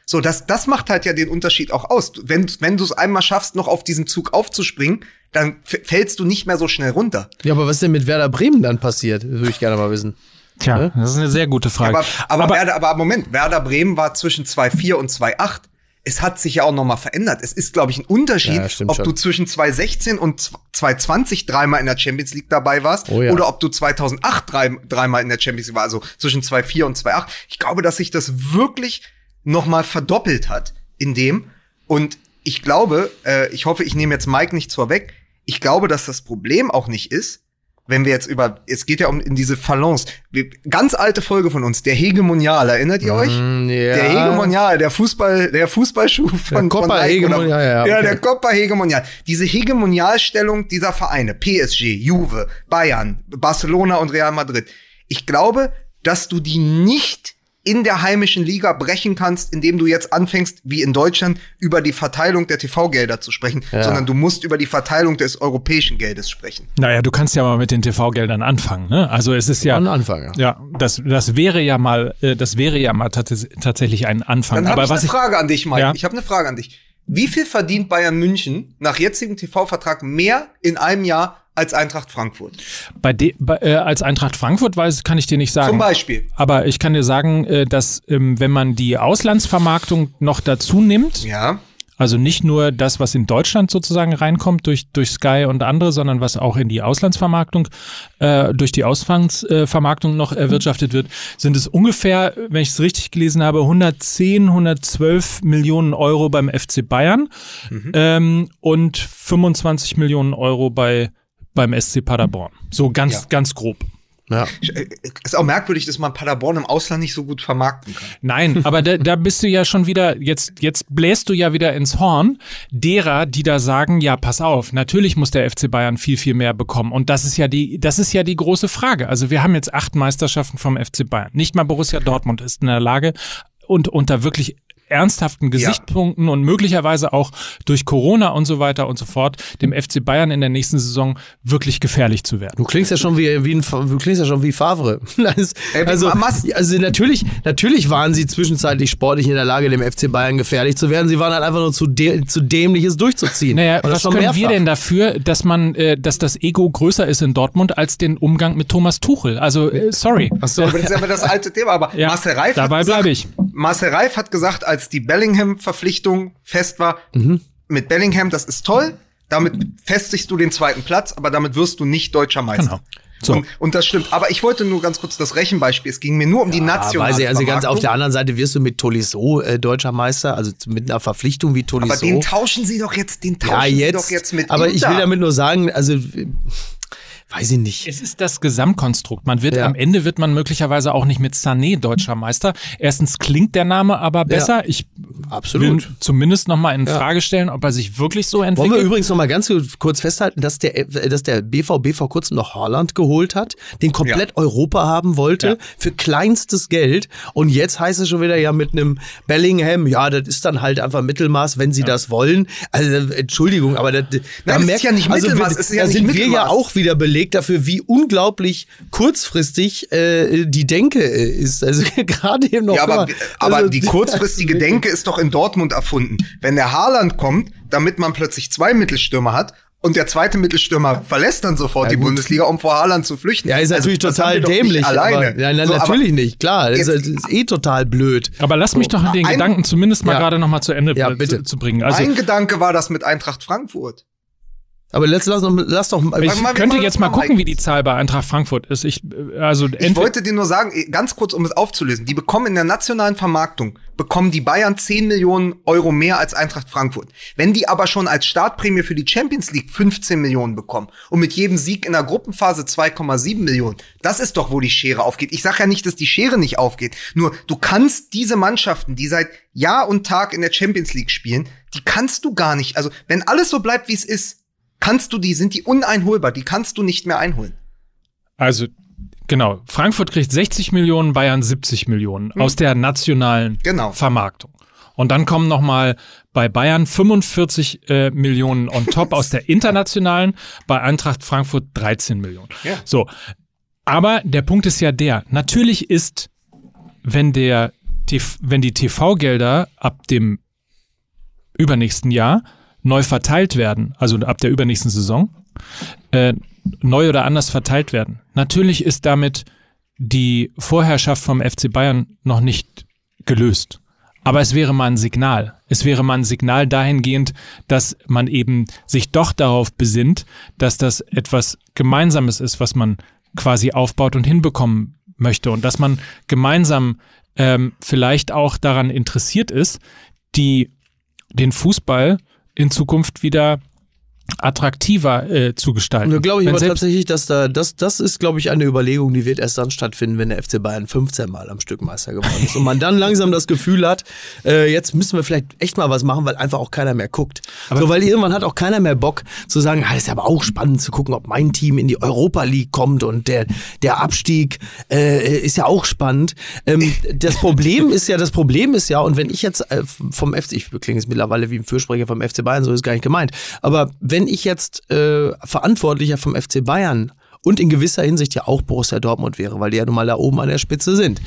So, das macht halt ja den Unterschied auch aus. Wenn du es einmal schaffst, noch auf diesen Zug aufzuspringen, dann fällst du nicht mehr so schnell runter. Ja, aber was ist denn mit Werder Bremen dann passiert? Würde ich gerne mal wissen. Tja, das ist eine sehr gute Frage. Ja, aber Moment, Werder Bremen war zwischen 2,4 und 2,8. Es hat sich ja auch nochmal verändert. Es ist, glaube ich, ein Unterschied, ob du zwischen 2016 und 2020 dreimal in der Champions League dabei warst oder ob du 2008 dreimal in der Champions League warst, also zwischen 2,4 und 2,8. Ich glaube, dass sich das wirklich nochmal verdoppelt hat in dem. Und ich glaube, ich hoffe, ich nehme jetzt Mike nicht vorweg, ich glaube, dass das Problem auch nicht ist, wenn wir jetzt es geht ja in diese Falance. Ganz alte Folge von uns, der Hegemonial, erinnert ihr euch? Ja. Der Hegemonial, der Fußballschuh von Copa Hegemonial. Ja, der Copa Hegemonial. Diese Hegemonialstellung dieser Vereine, PSG, Juve, Bayern, Barcelona und Real Madrid. Ich glaube, dass du die nicht in der heimischen Liga brechen kannst, indem du jetzt anfängst, wie in Deutschland, über die Verteilung der TV-Gelder zu sprechen, sondern du musst über die Verteilung des europäischen Geldes sprechen. Naja, du kannst ja mal mit den TV-Geldern anfangen, ne? Also es ist ja ein Anfang, ja, das wäre ja mal tatsächlich ein Anfang. Dann habe ich eine Frage an dich, Mike. Ja? Ich habe eine Frage an dich. Wie viel verdient Bayern München nach jetzigem TV-Vertrag mehr in einem Jahr als Eintracht Frankfurt? Als Eintracht Frankfurt kann ich dir nicht sagen. Zum Beispiel. Aber ich kann dir sagen, dass wenn man die Auslandsvermarktung noch dazu nimmt, also nicht nur das, was in Deutschland sozusagen reinkommt durch Sky und andere, sondern was auch in die Auslandsvermarktung, durch die Auslandsvermarktung noch erwirtschaftet wird, sind es ungefähr, wenn ich es richtig gelesen habe, 112 Millionen Euro beim FC Bayern und 25 Millionen Euro beim SC Paderborn. So ganz grob. Ja. Ist auch merkwürdig, dass man Paderborn im Ausland nicht so gut vermarkten kann. Nein, aber da bist du ja schon wieder, jetzt bläst du ja wieder ins Horn derer, die da sagen, ja, pass auf, natürlich muss der FC Bayern viel, viel mehr bekommen. Und das ist ja die große Frage. Also wir haben jetzt 8 Meisterschaften vom FC Bayern. Nicht mal Borussia Dortmund ist in der Lage und unter wirklich ernsthaften Gesichtspunkten und möglicherweise auch durch Corona und so weiter und so fort dem FC Bayern in der nächsten Saison wirklich gefährlich zu werden. Du klingst ja schon wie Favre. Also natürlich waren sie zwischenzeitlich sportlich in der Lage, dem FC Bayern gefährlich zu werden. Sie waren halt einfach nur zu dämlich, es durchzuziehen. Naja, was können wir denn dafür, dass das Ego größer ist in Dortmund als den Umgang mit Thomas Tuchel? Also, sorry. Achso, aber das ist aber das alte Thema. Aber ja, Marcel Reif hat gesagt, als die Bellingham-Verpflichtung fest war, mit Bellingham, das ist toll, damit festigst du den 2. Platz, aber damit wirst du nicht deutscher Meister. Genau. So. Und das stimmt. Aber ich wollte nur ganz kurz das Rechenbeispiel. Es ging mir nur um die nationale also ganz auf der anderen Seite wirst du mit Tolisso deutscher Meister, also mit einer Verpflichtung wie Tolisso. Aber den tauschen sie doch jetzt mit Aber Inter. Ich will damit nur sagen, also weiß ich nicht. Es ist das Gesamtkonstrukt. Am Ende wird man möglicherweise auch nicht mit Sané deutscher Meister. Erstens klingt der Name aber besser. Ich will zumindest noch mal in Frage stellen, ob er sich wirklich so entwickelt. Wollen wir übrigens noch mal ganz kurz festhalten, dass der BVB vor kurzem noch Haaland geholt hat, den komplett Europa haben wollte, für kleinstes Geld. Und jetzt heißt es schon wieder mit einem Bellingham, das ist dann halt einfach Mittelmaß, wenn sie das wollen. Also Entschuldigung, aber da ist ja nicht Mittelmaß. Da sind wir ja auch wieder belegt dafür, wie unglaublich kurzfristig die Denke ist. Also gerade eben noch. Ja, aber die kurzfristige Denke ist doch in Dortmund erfunden. Wenn der Haaland kommt, damit man plötzlich 2 Mittelstürmer hat und der zweite Mittelstürmer verlässt dann sofort die Bundesliga, um vor Haaland zu flüchten. Ja, ist natürlich total dämlich. Alleine. Natürlich nicht, klar. Das ist total blöd. Aber lass mich doch den Gedanken zumindest mal gerade noch mal zu Ende zu bringen. Also, mein Gedanke war das mit Eintracht Frankfurt. Aber lass doch. Ich könnte jetzt mal gucken, wie die Zahl bei Eintracht Frankfurt ist. Ich wollte dir nur sagen, ganz kurz, um es aufzulösen. Die bekommen in der nationalen Vermarktung, die Bayern 10 Millionen Euro mehr als Eintracht Frankfurt. Wenn die aber schon als Startprämie für die Champions League 15 Millionen bekommen und mit jedem Sieg in der Gruppenphase 2,7 Millionen, das ist doch, wo die Schere aufgeht. Ich sage ja nicht, dass die Schere nicht aufgeht. Nur, du kannst diese Mannschaften, die seit Jahr und Tag in der Champions League spielen, die kannst du gar nicht. Also, wenn alles so bleibt, wie es ist, sind die uneinholbar, die kannst du nicht mehr einholen. Also, genau, Frankfurt kriegt 60 Millionen, Bayern 70 Millionen aus der nationalen Vermarktung. Und dann kommen nochmal bei Bayern 45 Millionen on top aus der internationalen, bei Eintracht Frankfurt 13 Millionen. Ja. So, aber der Punkt ist ja natürlich ist, wenn der wenn die TV-Gelder ab dem übernächsten Jahr neu verteilt werden, also ab der übernächsten Saison, neu oder anders verteilt werden. Natürlich ist damit die Vorherrschaft vom FC Bayern noch nicht gelöst. Aber es wäre mal ein Signal. Es wäre mal ein Signal dahingehend, dass man eben sich doch darauf besinnt, dass das etwas Gemeinsames ist, was man quasi aufbaut und hinbekommen möchte. Und dass man gemeinsam vielleicht auch daran interessiert ist, den Fußball in Zukunft wieder attraktiver zu gestalten. Da glaube ich aber tatsächlich, dass das ist, glaube ich, eine Überlegung, die wird erst dann stattfinden, wenn der FC Bayern 15 Mal am Stück Meister geworden ist und man dann langsam das Gefühl hat, jetzt müssen wir vielleicht echt mal was machen, weil einfach auch keiner mehr guckt. Weil irgendwann hat auch keiner mehr Bock zu sagen, das ist ja aber auch spannend zu gucken, ob mein Team in die Europa League kommt und der Abstieg ist ja auch spannend. Das Problem ist ja, und wenn ich jetzt vom FC, ich klinge jetzt mittlerweile wie ein Fürsprecher vom FC Bayern, so ist gar nicht gemeint, aber wenn ich jetzt Verantwortlicher vom FC Bayern und in gewisser Hinsicht ja auch Borussia Dortmund wäre, weil die ja nun mal da oben an der Spitze sind,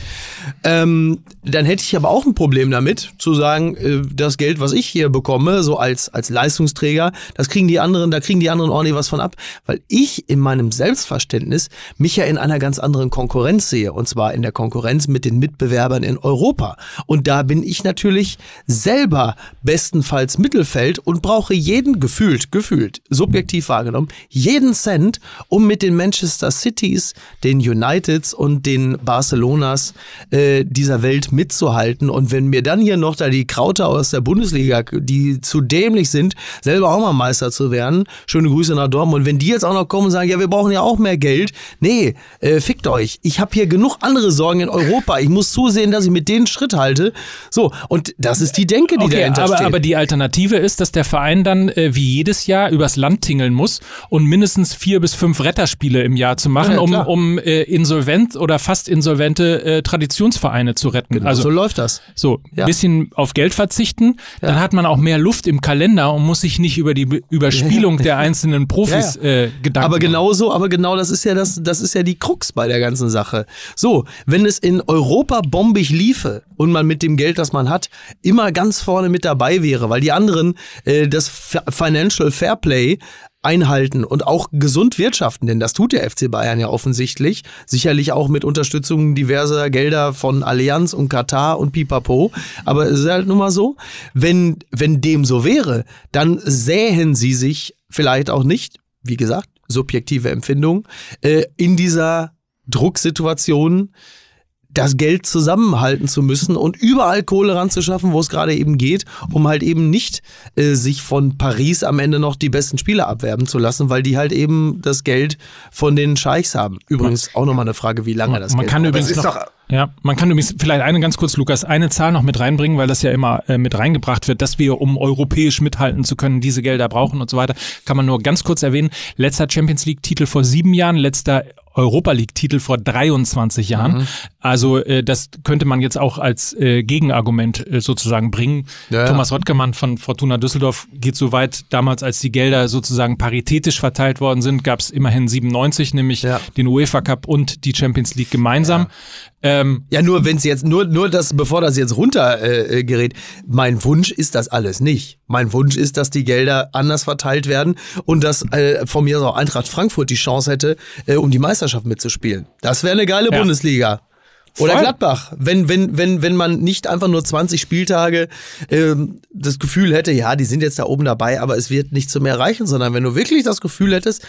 dann hätte ich aber auch ein Problem damit, zu sagen, das Geld, was ich hier bekomme, so als Leistungsträger, da kriegen die anderen ordentlich was von ab, weil ich in meinem Selbstverständnis mich ja in einer ganz anderen Konkurrenz sehe, und zwar in der Konkurrenz mit den Mitbewerbern in Europa. Und da bin ich natürlich selber bestenfalls Mittelfeld und brauche gefühlt, subjektiv wahrgenommen, jeden Cent, um mit den Manchester Cities, den Uniteds und den Barcelonas dieser Welt mitzuhalten. Und wenn mir dann hier noch da die Krauter aus der Bundesliga, die zu dämlich sind, selber auch mal Meister zu werden, schöne Grüße nach Dortmund, wenn die jetzt auch noch kommen und sagen, ja, wir brauchen ja auch mehr Geld, nee, fickt euch. Ich habe hier genug andere Sorgen in Europa. Ich muss zusehen, dass ich mit denen Schritt halte. So, und das ist die Denke, die dahinter steht. Aber die Alternative ist, dass der Verein dann wie jedes Jahr übers Land tingeln muss und mindestens 4 bis 5 Retterspiele im Jahr zu machen, um insolvent oder fast insolvente Traditionsvereine zu retten. Genau, also so läuft das. So, ein bisschen auf Geld verzichten, dann hat man auch mehr Luft im Kalender und muss sich nicht über die Überspielung der einzelnen Profis Gedanken machen. Aber genau das ist ja die Krux bei der ganzen Sache. So, wenn es in Europa bombig liefe und man mit dem Geld, das man hat, immer ganz vorne mit dabei wäre, weil die anderen das Financial Fairplay einhalten und auch gesund wirtschaften, denn das tut der FC Bayern ja offensichtlich, sicherlich auch mit Unterstützung diverser Gelder von Allianz und Katar und Pipapo, aber es ist halt nun mal so, wenn dem so wäre, dann sähen sie sich vielleicht auch nicht, wie gesagt, subjektive Empfindung, in dieser Drucksituation das Geld zusammenhalten zu müssen und überall Kohle ranzuschaffen, wo es gerade eben geht, um halt eben nicht sich von Paris am Ende noch die besten Spieler abwerben zu lassen, weil die halt eben das Geld von den Scheichs haben. Übrigens auch nochmal eine Frage, wie lange das Geld kann übrigens man kann übrigens vielleicht eine Zahl noch mit reinbringen, weil das ja immer mit reingebracht wird, dass wir, um europäisch mithalten zu können, diese Gelder brauchen und so weiter, kann man nur ganz kurz erwähnen. Letzter Champions League-Titel vor 7 Jahren, letzter Europa League-Titel vor 23 Jahren. Mhm. Also das könnte man jetzt auch als Gegenargument sozusagen bringen. Ja. Thomas Röttgermann von Fortuna Düsseldorf geht so weit, damals als die Gelder sozusagen paritätisch verteilt worden sind, gab es immerhin 97, nämlich den UEFA Cup und die Champions League gemeinsam. Nur wenn es jetzt, nur das, bevor das jetzt runtergerät, mein Wunsch ist das alles nicht. Mein Wunsch ist, dass die Gelder anders verteilt werden und dass von mir aus auch Eintracht Frankfurt die Chance hätte, um die Meisterschaft mitzuspielen. Das wäre eine geile Bundesliga. Oder Gladbach, wenn man nicht einfach nur 20 Spieltage das Gefühl hätte, ja, die sind jetzt da oben dabei, aber es wird nicht zu mehr reichen, sondern wenn du wirklich das Gefühl hättest,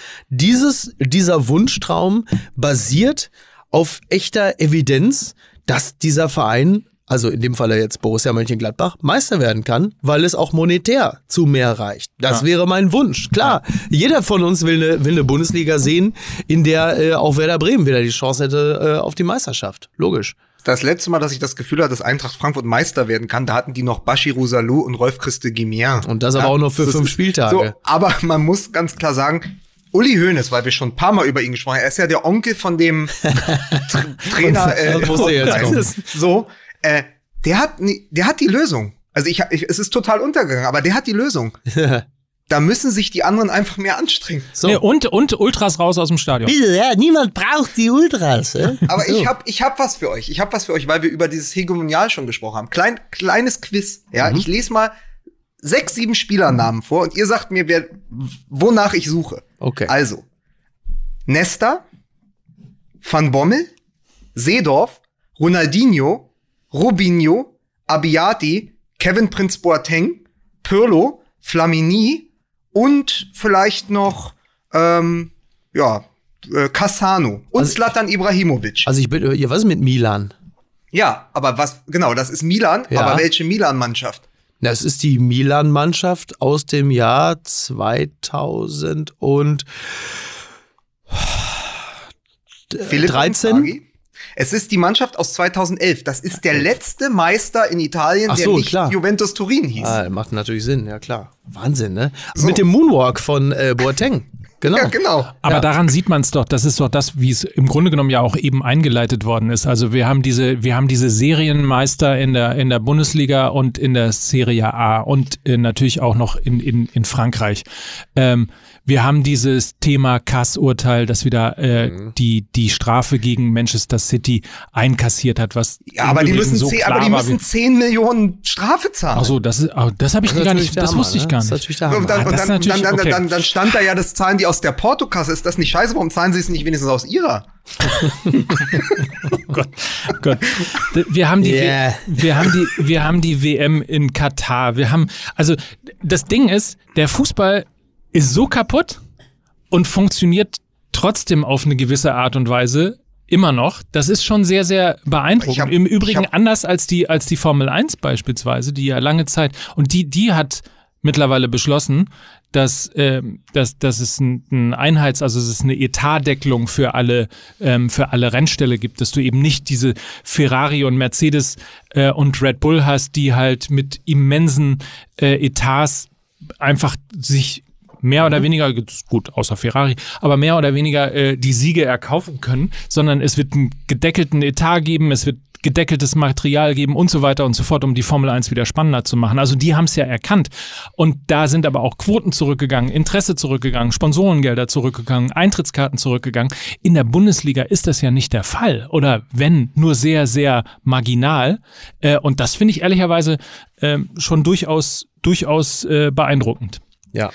dieser Wunschtraum basiert auf echter Evidenz, dass dieser Verein, also in dem Falle jetzt Borussia Mönchengladbach, Meister werden kann, weil es auch monetär zu mehr reicht. Das wäre mein Wunsch. Klar, jeder von uns will eine Bundesliga sehen, in der auch Werder Bremen wieder die Chance hätte auf die Meisterschaft. Logisch. Das letzte Mal, dass ich das Gefühl hatte, dass Eintracht Frankfurt Meister werden kann, da hatten die noch Bachirou Salou und Rolf-Christe Guimien. Und das aber auch noch für 5 Spieltage. So, aber man muss ganz klar sagen, Uli Hoeneß, weil wir schon ein paar Mal über ihn gesprochen haben, er ist ja der Onkel von dem Trainer. Der hat die Lösung. Also es ist total untergegangen, aber der hat die Lösung. Da müssen sich die anderen einfach mehr anstrengen. So. Nee, und Ultras raus aus dem Stadion. Bitte, ja, niemand braucht die Ultras. Aber so. ich hab was für euch. Weil wir über dieses Hegemonial schon gesprochen haben. Kleines Quiz. Ja, ich lese mal 6, 7 Spielernamen vor und ihr sagt mir, wonach ich suche. Okay. Also, Nesta, Van Bommel, Seedorf, Ronaldinho, Robinho, Abbiati, Kevin Prince Boateng, Pirlo, Flamini und vielleicht noch Cassano und Zlatan Ibrahimovic. Also was ist mit Milan? Ja, aber das ist Milan, aber welche Milan-Mannschaft? Das ist die Milan-Mannschaft aus dem Jahr 2013. Es ist die Mannschaft aus 2011. Das ist der letzte Meister in Italien, der nicht Juventus Turin hieß. Macht natürlich Sinn, ja klar. Wahnsinn, ne? So. Mit dem Moonwalk von Boateng. Genau. Ja, genau. Aber daran sieht man es doch, das ist doch das, wie es im Grunde genommen ja auch eben eingeleitet worden ist. Also wir haben diese Serienmeister in der Bundesliga und in der Serie A und natürlich auch noch in Frankreich. Wir haben dieses Thema Kass-Urteil, das wieder die Strafe gegen Manchester City einkassiert hat, was aber die müssen 10 Millionen Strafe zahlen. Ach so, das habe ich gar nicht, das wusste ich gar nicht. Das ist natürlich der Hammer. Dann stand da ja, das zahlen die aus der Portokasse. Ist das nicht scheiße? Warum zahlen sie es nicht wenigstens aus ihrer? Oh Gott. Wir haben die WM in Katar. Also das Ding ist, der Fußball ist so kaputt und funktioniert trotzdem auf eine gewisse Art und Weise immer noch. Das ist schon sehr, sehr beeindruckend. Im Übrigen anders als die Formel 1 beispielsweise, die ja lange Zeit, und die hat mittlerweile beschlossen, dass es also es ist eine Etatdeckelung für alle Rennställe gibt, dass du eben nicht diese Ferrari und Mercedes und Red Bull hast, die halt mit immensen Etats einfach sich mehr oder weniger, gut, außer Ferrari, aber mehr oder weniger die Siege erkaufen können, sondern es wird einen gedeckelten Etat geben, es wird gedeckeltes Material geben und so weiter und so fort, um die Formel 1 wieder spannender zu machen. Also die haben es ja erkannt. Und da sind aber auch Quoten zurückgegangen, Interesse zurückgegangen, Sponsorengelder zurückgegangen, Eintrittskarten zurückgegangen. In der Bundesliga ist das ja nicht der Fall. Oder wenn, nur sehr, sehr marginal. Und das finde ich ehrlicherweise schon durchaus beeindruckend. Ja.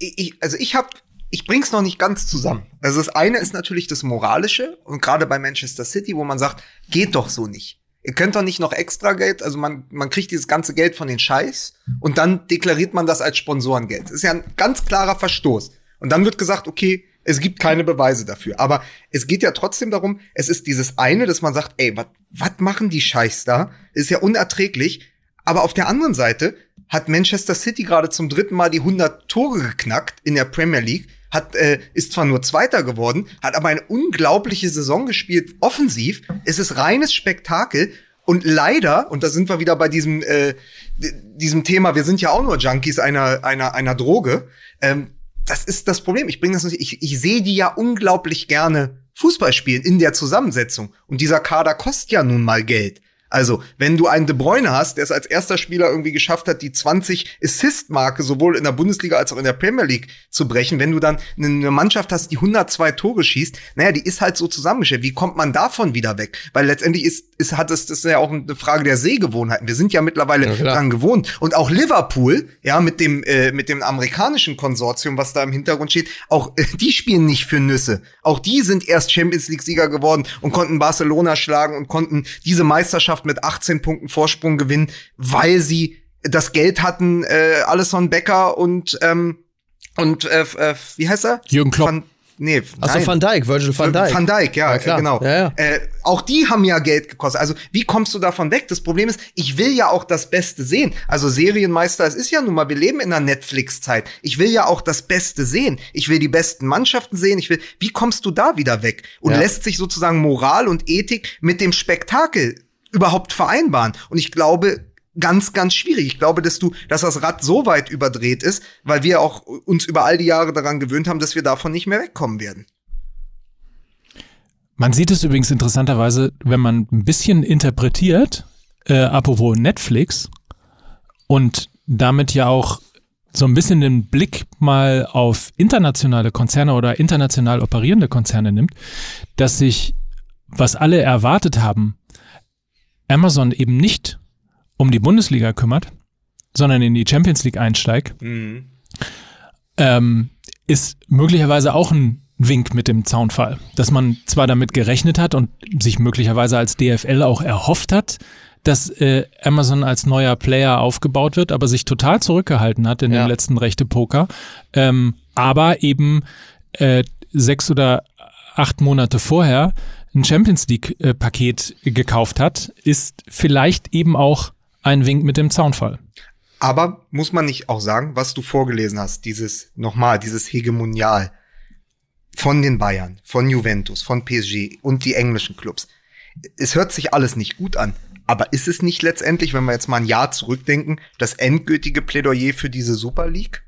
Ich bring's noch nicht ganz zusammen. Also das eine ist natürlich das Moralische und gerade bei Manchester City, wo man sagt, geht doch so nicht. Ihr könnt doch nicht noch extra Geld, also man kriegt dieses ganze Geld von den Scheichs und dann deklariert man das als Sponsorengeld. Das ist ja ein ganz klarer Verstoß. Und dann wird gesagt, okay, es gibt keine Beweise dafür. Aber es geht ja trotzdem darum, es ist dieses eine, dass man sagt, ey, was machen die Scheichs da? Ist ja unerträglich. Aber auf der anderen Seite hat Manchester City gerade zum 3. Mal die 100 Tore geknackt in der Premier League, ist zwar nur Zweiter geworden, hat aber eine unglaubliche Saison gespielt, offensiv. Es ist reines Spektakel und leider, und da sind wir wieder bei diesem Thema, wir sind ja auch nur Junkies einer Droge, das ist das Problem. Ich sehe die ja unglaublich gerne Fußball spielen in der Zusammensetzung und dieser Kader kostet ja nun mal Geld. Also, wenn du einen De Bruyne hast, der es als erster Spieler irgendwie geschafft hat, die 20 Assist-Marke sowohl in der Bundesliga als auch in der Premier League zu brechen, wenn du dann eine Mannschaft hast, die 102 Tore schießt, naja, die ist halt so zusammengestellt. Wie kommt man davon wieder weg? Weil letztendlich das ist ja auch eine Frage der Sehgewohnheiten. Wir sind ja mittlerweile dran gewohnt. Und auch Liverpool, ja, mit dem amerikanischen Konsortium, was da im Hintergrund steht, auch die spielen nicht für Nüsse. Auch die sind erst Champions League-Sieger geworden und konnten Barcelona schlagen und konnten diese Meisterschaft mit 18 Punkten Vorsprung gewinnen, weil sie das Geld hatten, Alisson Becker und wie heißt er? Jürgen Klopp. Van Dijk, Virgil van Dijk. Van Dijk, ja, klar. Genau. Ja. Auch die haben ja Geld gekostet. Also wie kommst du davon weg? Das Problem ist, ich will ja auch das Beste sehen. Also Serienmeister, es ist ja nun mal, wir leben in einer Netflix-Zeit. Ich will ja auch das Beste sehen. Ich will die besten Mannschaften sehen. Wie kommst du da wieder weg? Und lässt sich sozusagen Moral und Ethik mit dem Spektakel überhaupt vereinbaren? Und ich glaube, ganz, ganz schwierig. Ich glaube, dass das Rad so weit überdreht ist, weil wir auch uns über all die Jahre daran gewöhnt haben, dass wir davon nicht mehr wegkommen werden. Man sieht es übrigens interessanterweise, wenn man ein bisschen interpretiert, apropos Netflix, und damit ja auch so ein bisschen den Blick mal auf internationale Konzerne oder international operierende Konzerne nimmt, dass sich, was alle erwartet haben, Amazon eben nicht um die Bundesliga kümmert, sondern in die Champions League einsteigt, ist möglicherweise auch ein Wink mit dem Zaunfall, dass man zwar damit gerechnet hat und sich möglicherweise als DFL auch erhofft hat, dass Amazon als neuer Player aufgebaut wird, aber sich total zurückgehalten hat in dem letzten Rechte-Poker, aber eben 6 oder 8 Monate vorher ein Champions League-Paket gekauft hat, ist vielleicht eben auch ein Wink mit dem Zaunfall. Aber muss man nicht auch sagen, was du vorgelesen hast, dieses Hegemonial von den Bayern, von Juventus, von PSG und die englischen Clubs. Es hört sich alles nicht gut an, aber ist es nicht letztendlich, wenn wir jetzt mal ein Jahr zurückdenken, das endgültige Plädoyer für diese Super League?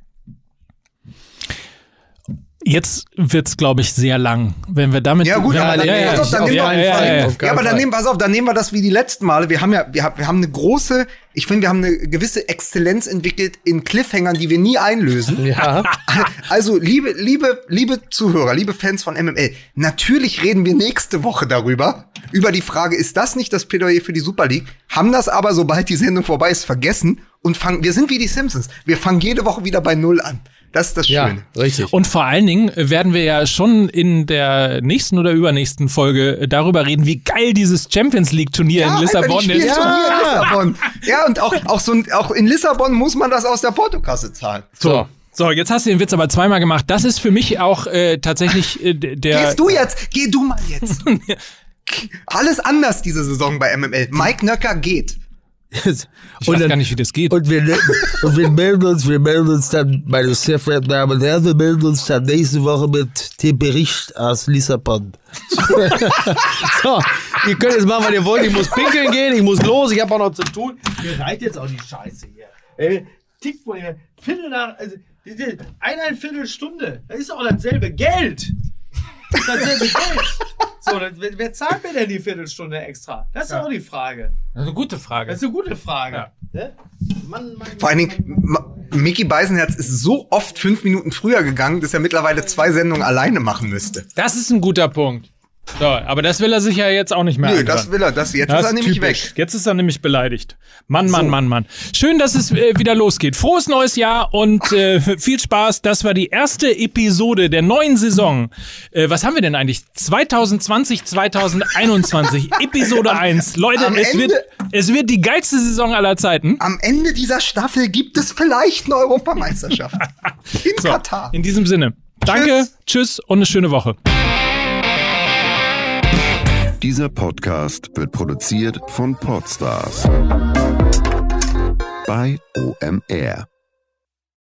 Jetzt wird's, glaube ich, sehr lang, wenn wir damit. Ja gut, aber dann nehmen wir das wie die letzten Male. Wir haben eine große, ich finde, wir haben eine gewisse Exzellenz entwickelt in Cliffhangern, die wir nie einlösen. Ja. Also liebe Zuhörer, liebe Fans von MML, natürlich reden wir nächste Woche über die Frage, ist das nicht das Plädoyer für die Super League? Haben das aber, sobald die Sendung vorbei ist, vergessen und wir sind wie die Simpsons. Wir fangen jede Woche wieder bei Null an. Das ist das Schöne. Ja, richtig. Und vor allen Dingen werden wir ja schon in der nächsten oder übernächsten Folge darüber reden, wie geil dieses Champions League Turnier in Lissabon ist. Ja, und auch in Lissabon muss man das aus der Portokasse zahlen. So, jetzt hast du den Witz aber zweimal gemacht. Das ist für mich auch tatsächlich der... Geh du mal jetzt. Alles anders diese Saison bei MML. Mike Nöcker geht. Ich weiß gar nicht, wie das geht. Und wir melden uns dann, meine sehr verehrten Damen und Herren, wir melden uns dann nächste Woche mit dem Bericht aus Lissabon. So, ihr könnt jetzt machen, was ihr wollt. Ich muss pinkeln gehen, ich muss los, ich habe auch noch zu tun. Mir reicht jetzt auch die Scheiße hier. Tickt wohl hier. Eineinviertel Stunde. Das ist auch dasselbe Geld. So, wer zahlt mir denn die Viertelstunde extra? Das ist auch die Frage. Das ist eine gute Frage. Ja. Vor allen Dingen, Micky Beisenherz ist so oft 5 Minuten früher gegangen, dass er mittlerweile 2 Sendungen alleine machen müsste. Das ist ein guter Punkt. So, aber das will er sich ja jetzt auch nicht mehr anhören. Das will er. Jetzt ist er nämlich weg. Jetzt ist er nämlich beleidigt. Mann. Schön, dass es wieder losgeht. Frohes neues Jahr und viel Spaß. Das war die erste Episode der neuen Saison. Was haben wir denn eigentlich? 2020, 2021. Episode 1. Leute, es wird die geilste Saison aller Zeiten. Am Ende dieser Staffel gibt es vielleicht eine Europameisterschaft. In Katar. In diesem Sinne. Danke, tschüss und eine schöne Woche. Dieser Podcast wird produziert von Podstars bei OMR.